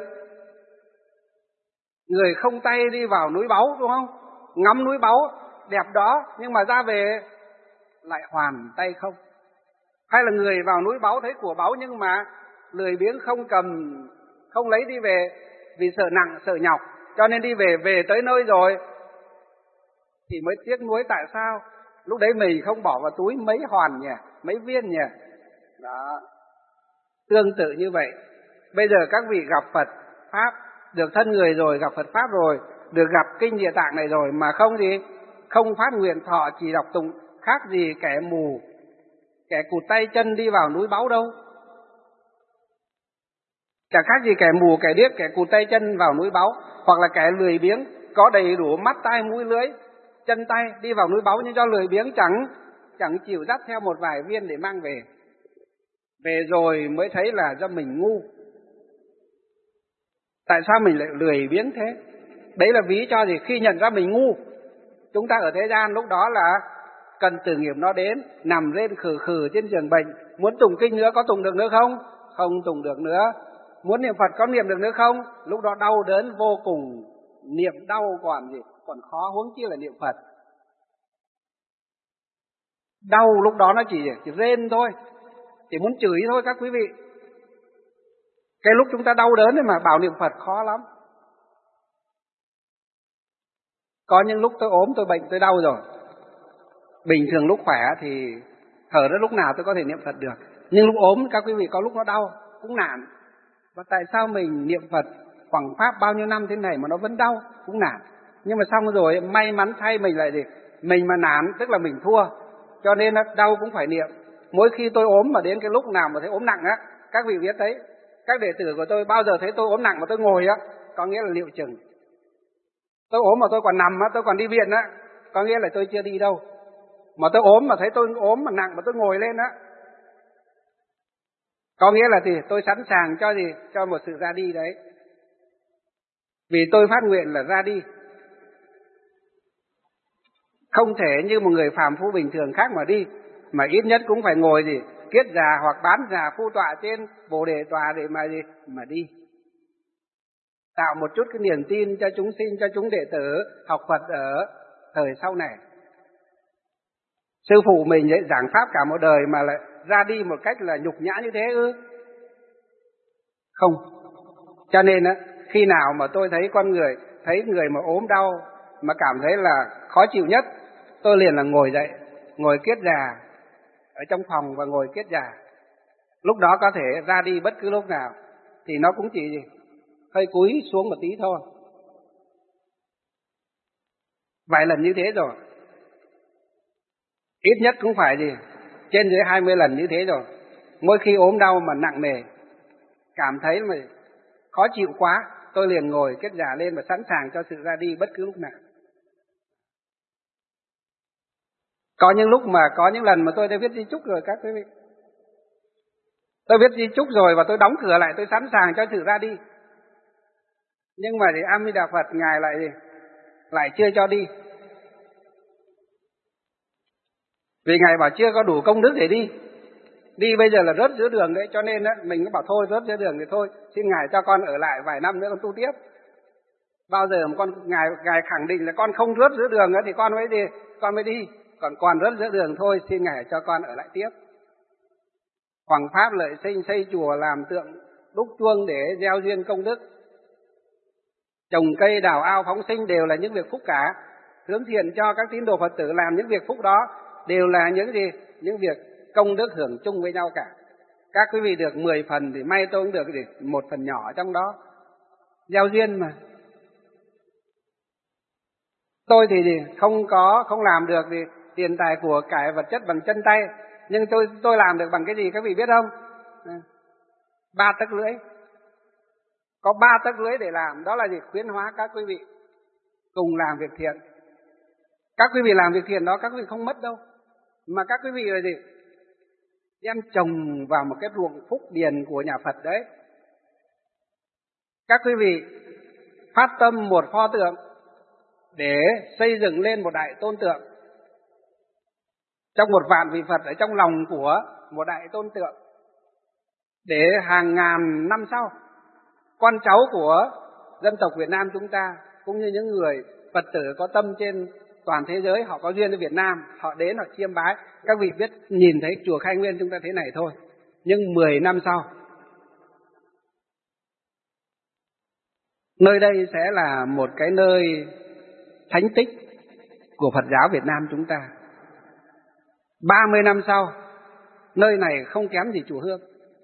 Người không tay đi vào núi báu, đúng không? Ngắm núi báu đẹp đó, nhưng mà ra về lại hoàn tay không. Hay là người vào núi báu thấy của báu nhưng mà lười biếng không cầm, không lấy đi về vì sợ nặng, sợ nhọc, cho nên đi về, về tới nơi rồi thì mới tiếc nuối tại sao lúc đấy mình không bỏ vào túi mấy hoàn nhỉ, mấy viên nhỉ. Đó. Tương tự như vậy, bây giờ các vị gặp Phật Pháp, được thân người rồi, gặp Phật Pháp rồi, được gặp kinh Địa Tạng này rồi mà không gì, không phát nguyện thọ chỉ đọc tụng, khác gì kẻ mù, kẻ cụt tay chân đi vào núi báu đâu. Chẳng khác gì kẻ mù, kẻ điếc, kẻ cụt tay chân vào núi báu, hoặc là kẻ lười biếng có đầy đủ mắt tai mũi lưỡi chân tay đi vào núi báu, nhưng do lười biếng chẳng chẳng chịu dắt theo một vài viên để mang về. Về rồi mới thấy là do mình ngu. Tại sao mình lại lười biếng thế? Đấy là ví cho gì? Khi nhận ra mình ngu, chúng ta ở thế gian lúc đó là cần tử nghiệp nó đến, nằm lên khử khử trên giường bệnh. Muốn tụng kinh nữa có tụng được nữa không? Không tụng được nữa. Muốn niệm Phật có niệm được nữa không? Lúc đó đau đớn vô cùng, niệm đau còn gì? Còn khó, huống chi là niệm Phật. Đau lúc đó nó chỉ, chỉ rên thôi, chỉ muốn chửi thôi các quý vị. Cái lúc chúng ta đau đớn thì mà bảo niệm Phật khó lắm. Có những lúc tôi ốm, tôi bệnh, tôi đau rồi. Bình thường lúc khỏe thì thở đến lúc nào tôi có thể niệm Phật được. Nhưng lúc ốm các quý vị có lúc nó đau, cũng nản. Và tại sao mình niệm Phật hoằng pháp bao nhiêu năm thế này mà nó vẫn đau, cũng nản. Nhưng mà xong rồi may mắn thay mình lại gì? Mình mà nản tức là mình thua. Cho nên đau cũng phải niệm. Mỗi khi tôi ốm mà đến cái lúc nào mà thấy ốm nặng á, các vị biết đấy, các đệ tử của tôi bao giờ thấy tôi ốm nặng mà tôi ngồi á, có nghĩa là liệu chừng. Tôi ốm mà tôi còn nằm á, tôi còn đi viện á, có nghĩa là tôi chưa đi đâu. Mà tôi ốm mà thấy tôi ốm mà nặng mà tôi ngồi lên á, có nghĩa là gì? Tôi sẵn sàng cho gì? Cho một sự ra đi đấy. Vì tôi phát nguyện là ra đi. Không thể như một người phàm phu bình thường khác mà đi, mà ít nhất cũng phải ngồi gì? Kiết già hoặc bán già phu tọa trên Bồ Đề tòa để mà gì? Mà đi. Tạo một chút cái niềm tin cho chúng sinh, cho chúng đệ tử học Phật ở thời sau này. Sư phụ mình ấy, giảng pháp cả một đời mà lại ra đi một cách là nhục nhã như thế ư? Không. Cho nên á, khi nào mà tôi thấy con người, thấy người mà ốm đau mà cảm thấy là khó chịu nhất, tôi liền là ngồi dậy, ngồi kiết già ở trong phòng và ngồi kiết già. lúc đó có thể ra đi bất cứ lúc nào, thì nó cũng chỉ hơi cúi xuống một tí thôi. Vài lần như thế rồi, ít nhất cũng phải gì trên dưới hai mươi lần như thế rồi. Mỗi khi ốm đau mà nặng nề, cảm thấy mà khó chịu quá, tôi liền ngồi kết giả lên và sẵn sàng cho sự ra đi bất cứ lúc nào. Có những lúc mà có những lần mà tôi đã viết di chúc rồi các quý vị. Tôi viết di chúc rồi và tôi đóng cửa lại, tôi sẵn sàng cho sự ra đi. Nhưng mà thì A Di Đà Phật Ngài lại gì? Lại chưa cho đi. Vì Ngài bảo chưa có đủ công đức để đi. Đi bây giờ là rớt giữa đường đấy, cho nên á mình cứ bảo thôi rớt giữa đường thì thôi, xin Ngài cho con ở lại vài năm nữa con tu tiếp. Bao giờ mà con Ngài Ngài khẳng định là con không rớt giữa đường nữa thì con mới đi, con mới đi. Còn còn rớt giữa đường thôi, xin Ngài cho con ở lại tiếp. Hoằng pháp lợi sinh, xây chùa làm tượng đúc chuông để gieo duyên công đức. Trồng cây đào ao phóng sinh đều là những việc phúc cả. Hướng thiện cho các tín đồ Phật tử làm những việc phúc đó đều là những gì? Những việc công đức hưởng chung với nhau cả. Các quý vị được mười phần thì may tôi cũng được một phần nhỏ trong đó. Gieo duyên mà. Tôi thì gì? Không có, không làm được thì tiền tài của cải vật chất bằng chân tay. Nhưng tôi tôi làm được bằng cái gì các vị biết không? Ba tấc lưỡi. Có ba tấc lưỡi để làm, đó là gì? Khuyến hóa các quý vị cùng làm việc thiện. Các quý vị làm việc thiện đó các quý vị không mất đâu. Mà các quý vị là gì? Đem trồng vào một cái ruộng phúc điền của nhà Phật đấy. Các quý vị phát tâm một pho tượng để xây dựng lên một đại tôn tượng. Trong một vạn vị Phật ở trong lòng của một đại tôn tượng. Để hàng ngàn năm sau, con cháu của dân tộc Việt Nam chúng ta, cũng như những người Phật tử có tâm trên toàn thế giới, họ có duyên với Việt Nam, họ đến họ chiêm bái. Các vị biết nhìn thấy chùa Khai Nguyên chúng ta thế này thôi. Nhưng mười năm sau, nơi đây sẽ là một cái nơi thánh tích của Phật giáo Việt Nam chúng ta. ba mươi năm sau, nơi này không kém gì chùa Hương,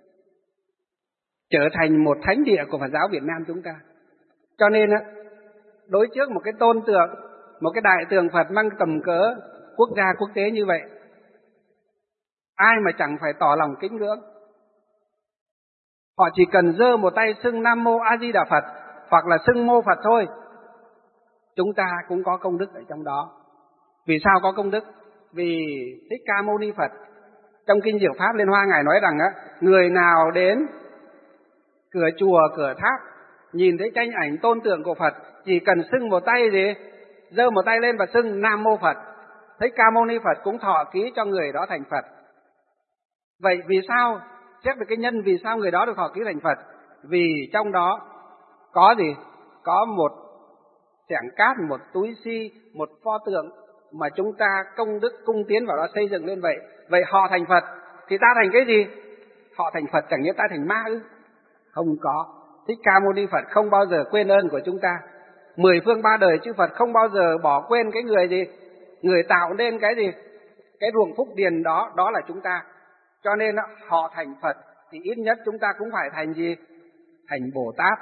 trở thành một thánh địa của Phật giáo Việt Nam chúng ta. Cho nên á, đối trước một cái tôn tượng, một cái đại tượng Phật mang tầm cỡ quốc gia quốc tế như vậy, ai mà chẳng phải tỏ lòng kính ngưỡng. Họ chỉ cần giơ một tay xưng Nam Mô A Di Đà Phật hoặc là xưng Mô Phật thôi, chúng ta cũng có công đức ở trong đó. Vì sao có công đức? Vì Thích Ca Mâu Ni Phật trong Kinh Diệu Pháp Liên Hoa Ngài nói rằng á, người nào đến cửa chùa, cửa tháp, nhìn thấy tranh ảnh tôn tượng của Phật, chỉ cần xưng một tay gì, giơ một tay lên và xưng Nam Mô Phật, Thích Ca Mâu Ni Phật cũng thọ ký cho người đó thành Phật. Vậy vì sao? Xét về cái nhân vì sao người đó được thọ ký thành Phật? Vì trong đó có gì? Có một xẻng cát, một túi xi, một pho tượng mà chúng ta công đức cung tiến vào đó xây dựng lên vậy. Vậy họ thành Phật thì ta thành cái gì? Họ thành Phật chẳng nghĩa ta thành ma ư? Không có. Thích Ca Mâu Ni Phật không bao giờ quên ơn của chúng ta. Mười phương ba đời chư Phật không bao giờ bỏ quên cái người gì? Người tạo nên cái gì? Cái ruộng phúc điền đó, đó là chúng ta. Cho nên họ thành Phật thì ít nhất chúng ta cũng phải thành gì? Thành Bồ Tát.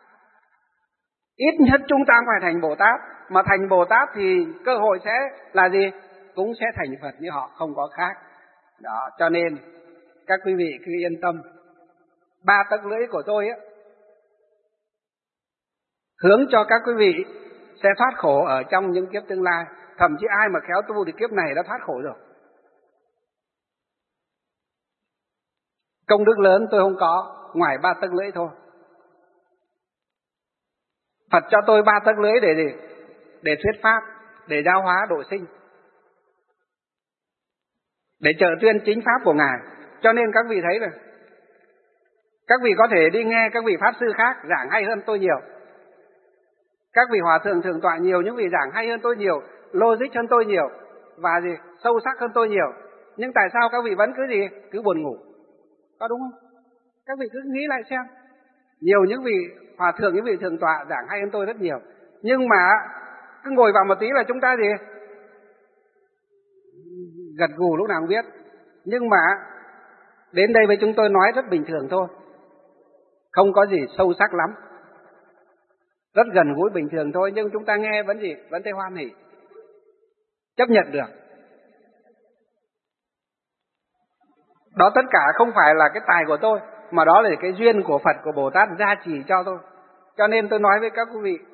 Ít nhất chúng ta cũng phải thành Bồ Tát. Mà thành Bồ Tát thì cơ hội sẽ là gì? Cũng sẽ thành Phật như họ, không có khác. Đó, cho nên các quý vị cứ yên tâm. Ba tấc lưỡi của tôi á, hướng cho các quý vị sẽ thoát khổ ở trong những kiếp tương lai. Thậm chí ai mà khéo tu thì kiếp này đã thoát khổ rồi. Công đức lớn tôi không có, ngoài ba tấc lưỡi thôi. Phật cho tôi ba tấc lưỡi để gì? Để thuyết pháp, để giáo hóa độ sinh, để trợ tuyên chính pháp của Ngài. Cho nên các vị thấy rồi, các vị có thể đi nghe các vị pháp sư khác giảng hay hơn tôi nhiều. Các vị hòa thượng thượng tọa nhiều, những vị giảng hay hơn tôi nhiều, logic hơn tôi nhiều, và gì? Sâu sắc hơn tôi nhiều. Nhưng tại sao các vị vẫn cứ gì? Cứ buồn ngủ. Có đúng không? Các vị cứ nghĩ lại xem. Nhiều những vị hòa thượng, những vị thượng tọa giảng hay hơn tôi rất nhiều. Nhưng mà cứ ngồi vào một tí là chúng ta gì? Gật gù lúc nào không biết. Nhưng mà đến đây với chúng tôi nói rất bình thường thôi, không có gì sâu sắc lắm, rất gần gũi bình thường thôi, nhưng chúng ta nghe vẫn gì, vẫn thấy hoan hỉ, chấp nhận được. Đó tất cả không phải là cái tài của tôi, mà đó là cái duyên của Phật, của Bồ Tát gia trì cho tôi. Cho nên tôi nói với các quý vị,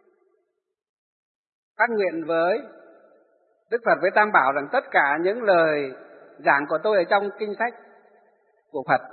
phát nguyện với Đức Phật, với Tam Bảo rằng tất cả những lời giảng của tôi ở trong kinh sách của Phật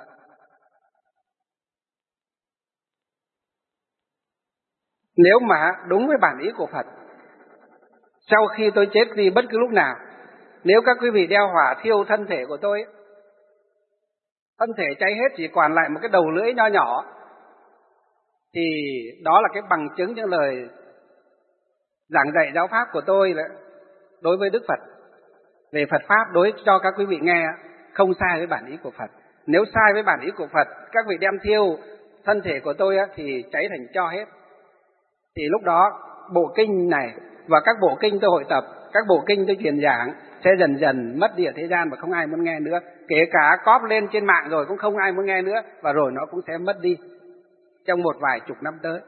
nếu mà đúng với bản ý của Phật, sau khi tôi chết đi bất cứ lúc nào, nếu các quý vị đeo hỏa thiêu thân thể của tôi, thân thể cháy hết chỉ còn lại một cái đầu lưỡi nho nhỏ, thì đó là cái bằng chứng những lời giảng dạy giáo pháp của tôi đối với Đức Phật về Phật pháp, đối cho các quý vị nghe không sai với bản ý của Phật. Nếu sai với bản ý của Phật, các vị đem thiêu thân thể của tôi thì cháy thành tro hết. Thì lúc đó bộ kinh này và các bộ kinh tôi hội tập, các bộ kinh tôi truyền giảng sẽ dần dần mất đi ở thế gian và không ai muốn nghe nữa. Kể cả cóp lên trên mạng rồi cũng không ai muốn nghe nữa, và rồi nó cũng sẽ mất đi trong một vài chục năm tới.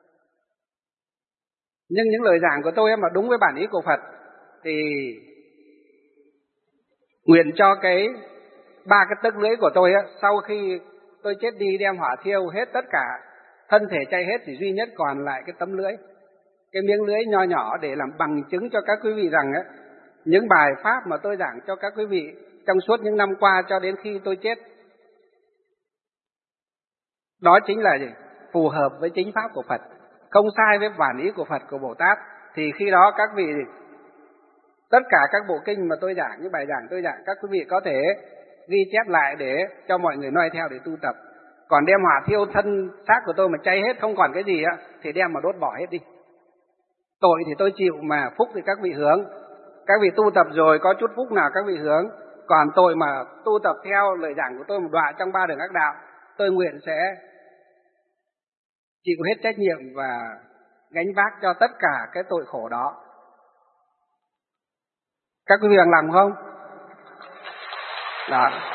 Nhưng những lời giảng của tôi mà đúng với bản ý của Phật thì nguyện cho cái ba cái tấc lưỡi của tôi á, sau khi tôi chết đi đem hỏa thiêu hết tất cả, thân thể cháy hết, thì duy nhất còn lại cái tấm lưỡi, cái miếng lưỡi nho nhỏ để làm bằng chứng cho các quý vị rằng á, những bài pháp mà tôi giảng cho các quý vị trong suốt những năm qua cho đến khi tôi chết, đó chính là gì? Phù hợp với chính pháp của Phật, không sai với bản ý của Phật, của Bồ Tát. Thì khi đó các vị, tất cả các bộ kinh mà tôi giảng, những bài giảng tôi giảng, các quý vị có thể ghi chép lại để cho mọi người noi theo để tu tập. Còn đem hỏa thiêu thân xác của tôi mà cháy hết không còn cái gì á, thì đem mà đốt bỏ hết đi. Tội thì tôi chịu, mà phúc thì các vị hướng. Các vị tu tập rồi có chút phúc nào các vị hướng. Còn tôi mà tu tập theo lời giảng của tôi một đoạn trong ba đường ác đạo, tôi nguyện sẽ chịu hết trách nhiệm và gánh vác cho tất cả cái tội khổ đó. Các quý vị bằng lòng không? Đó.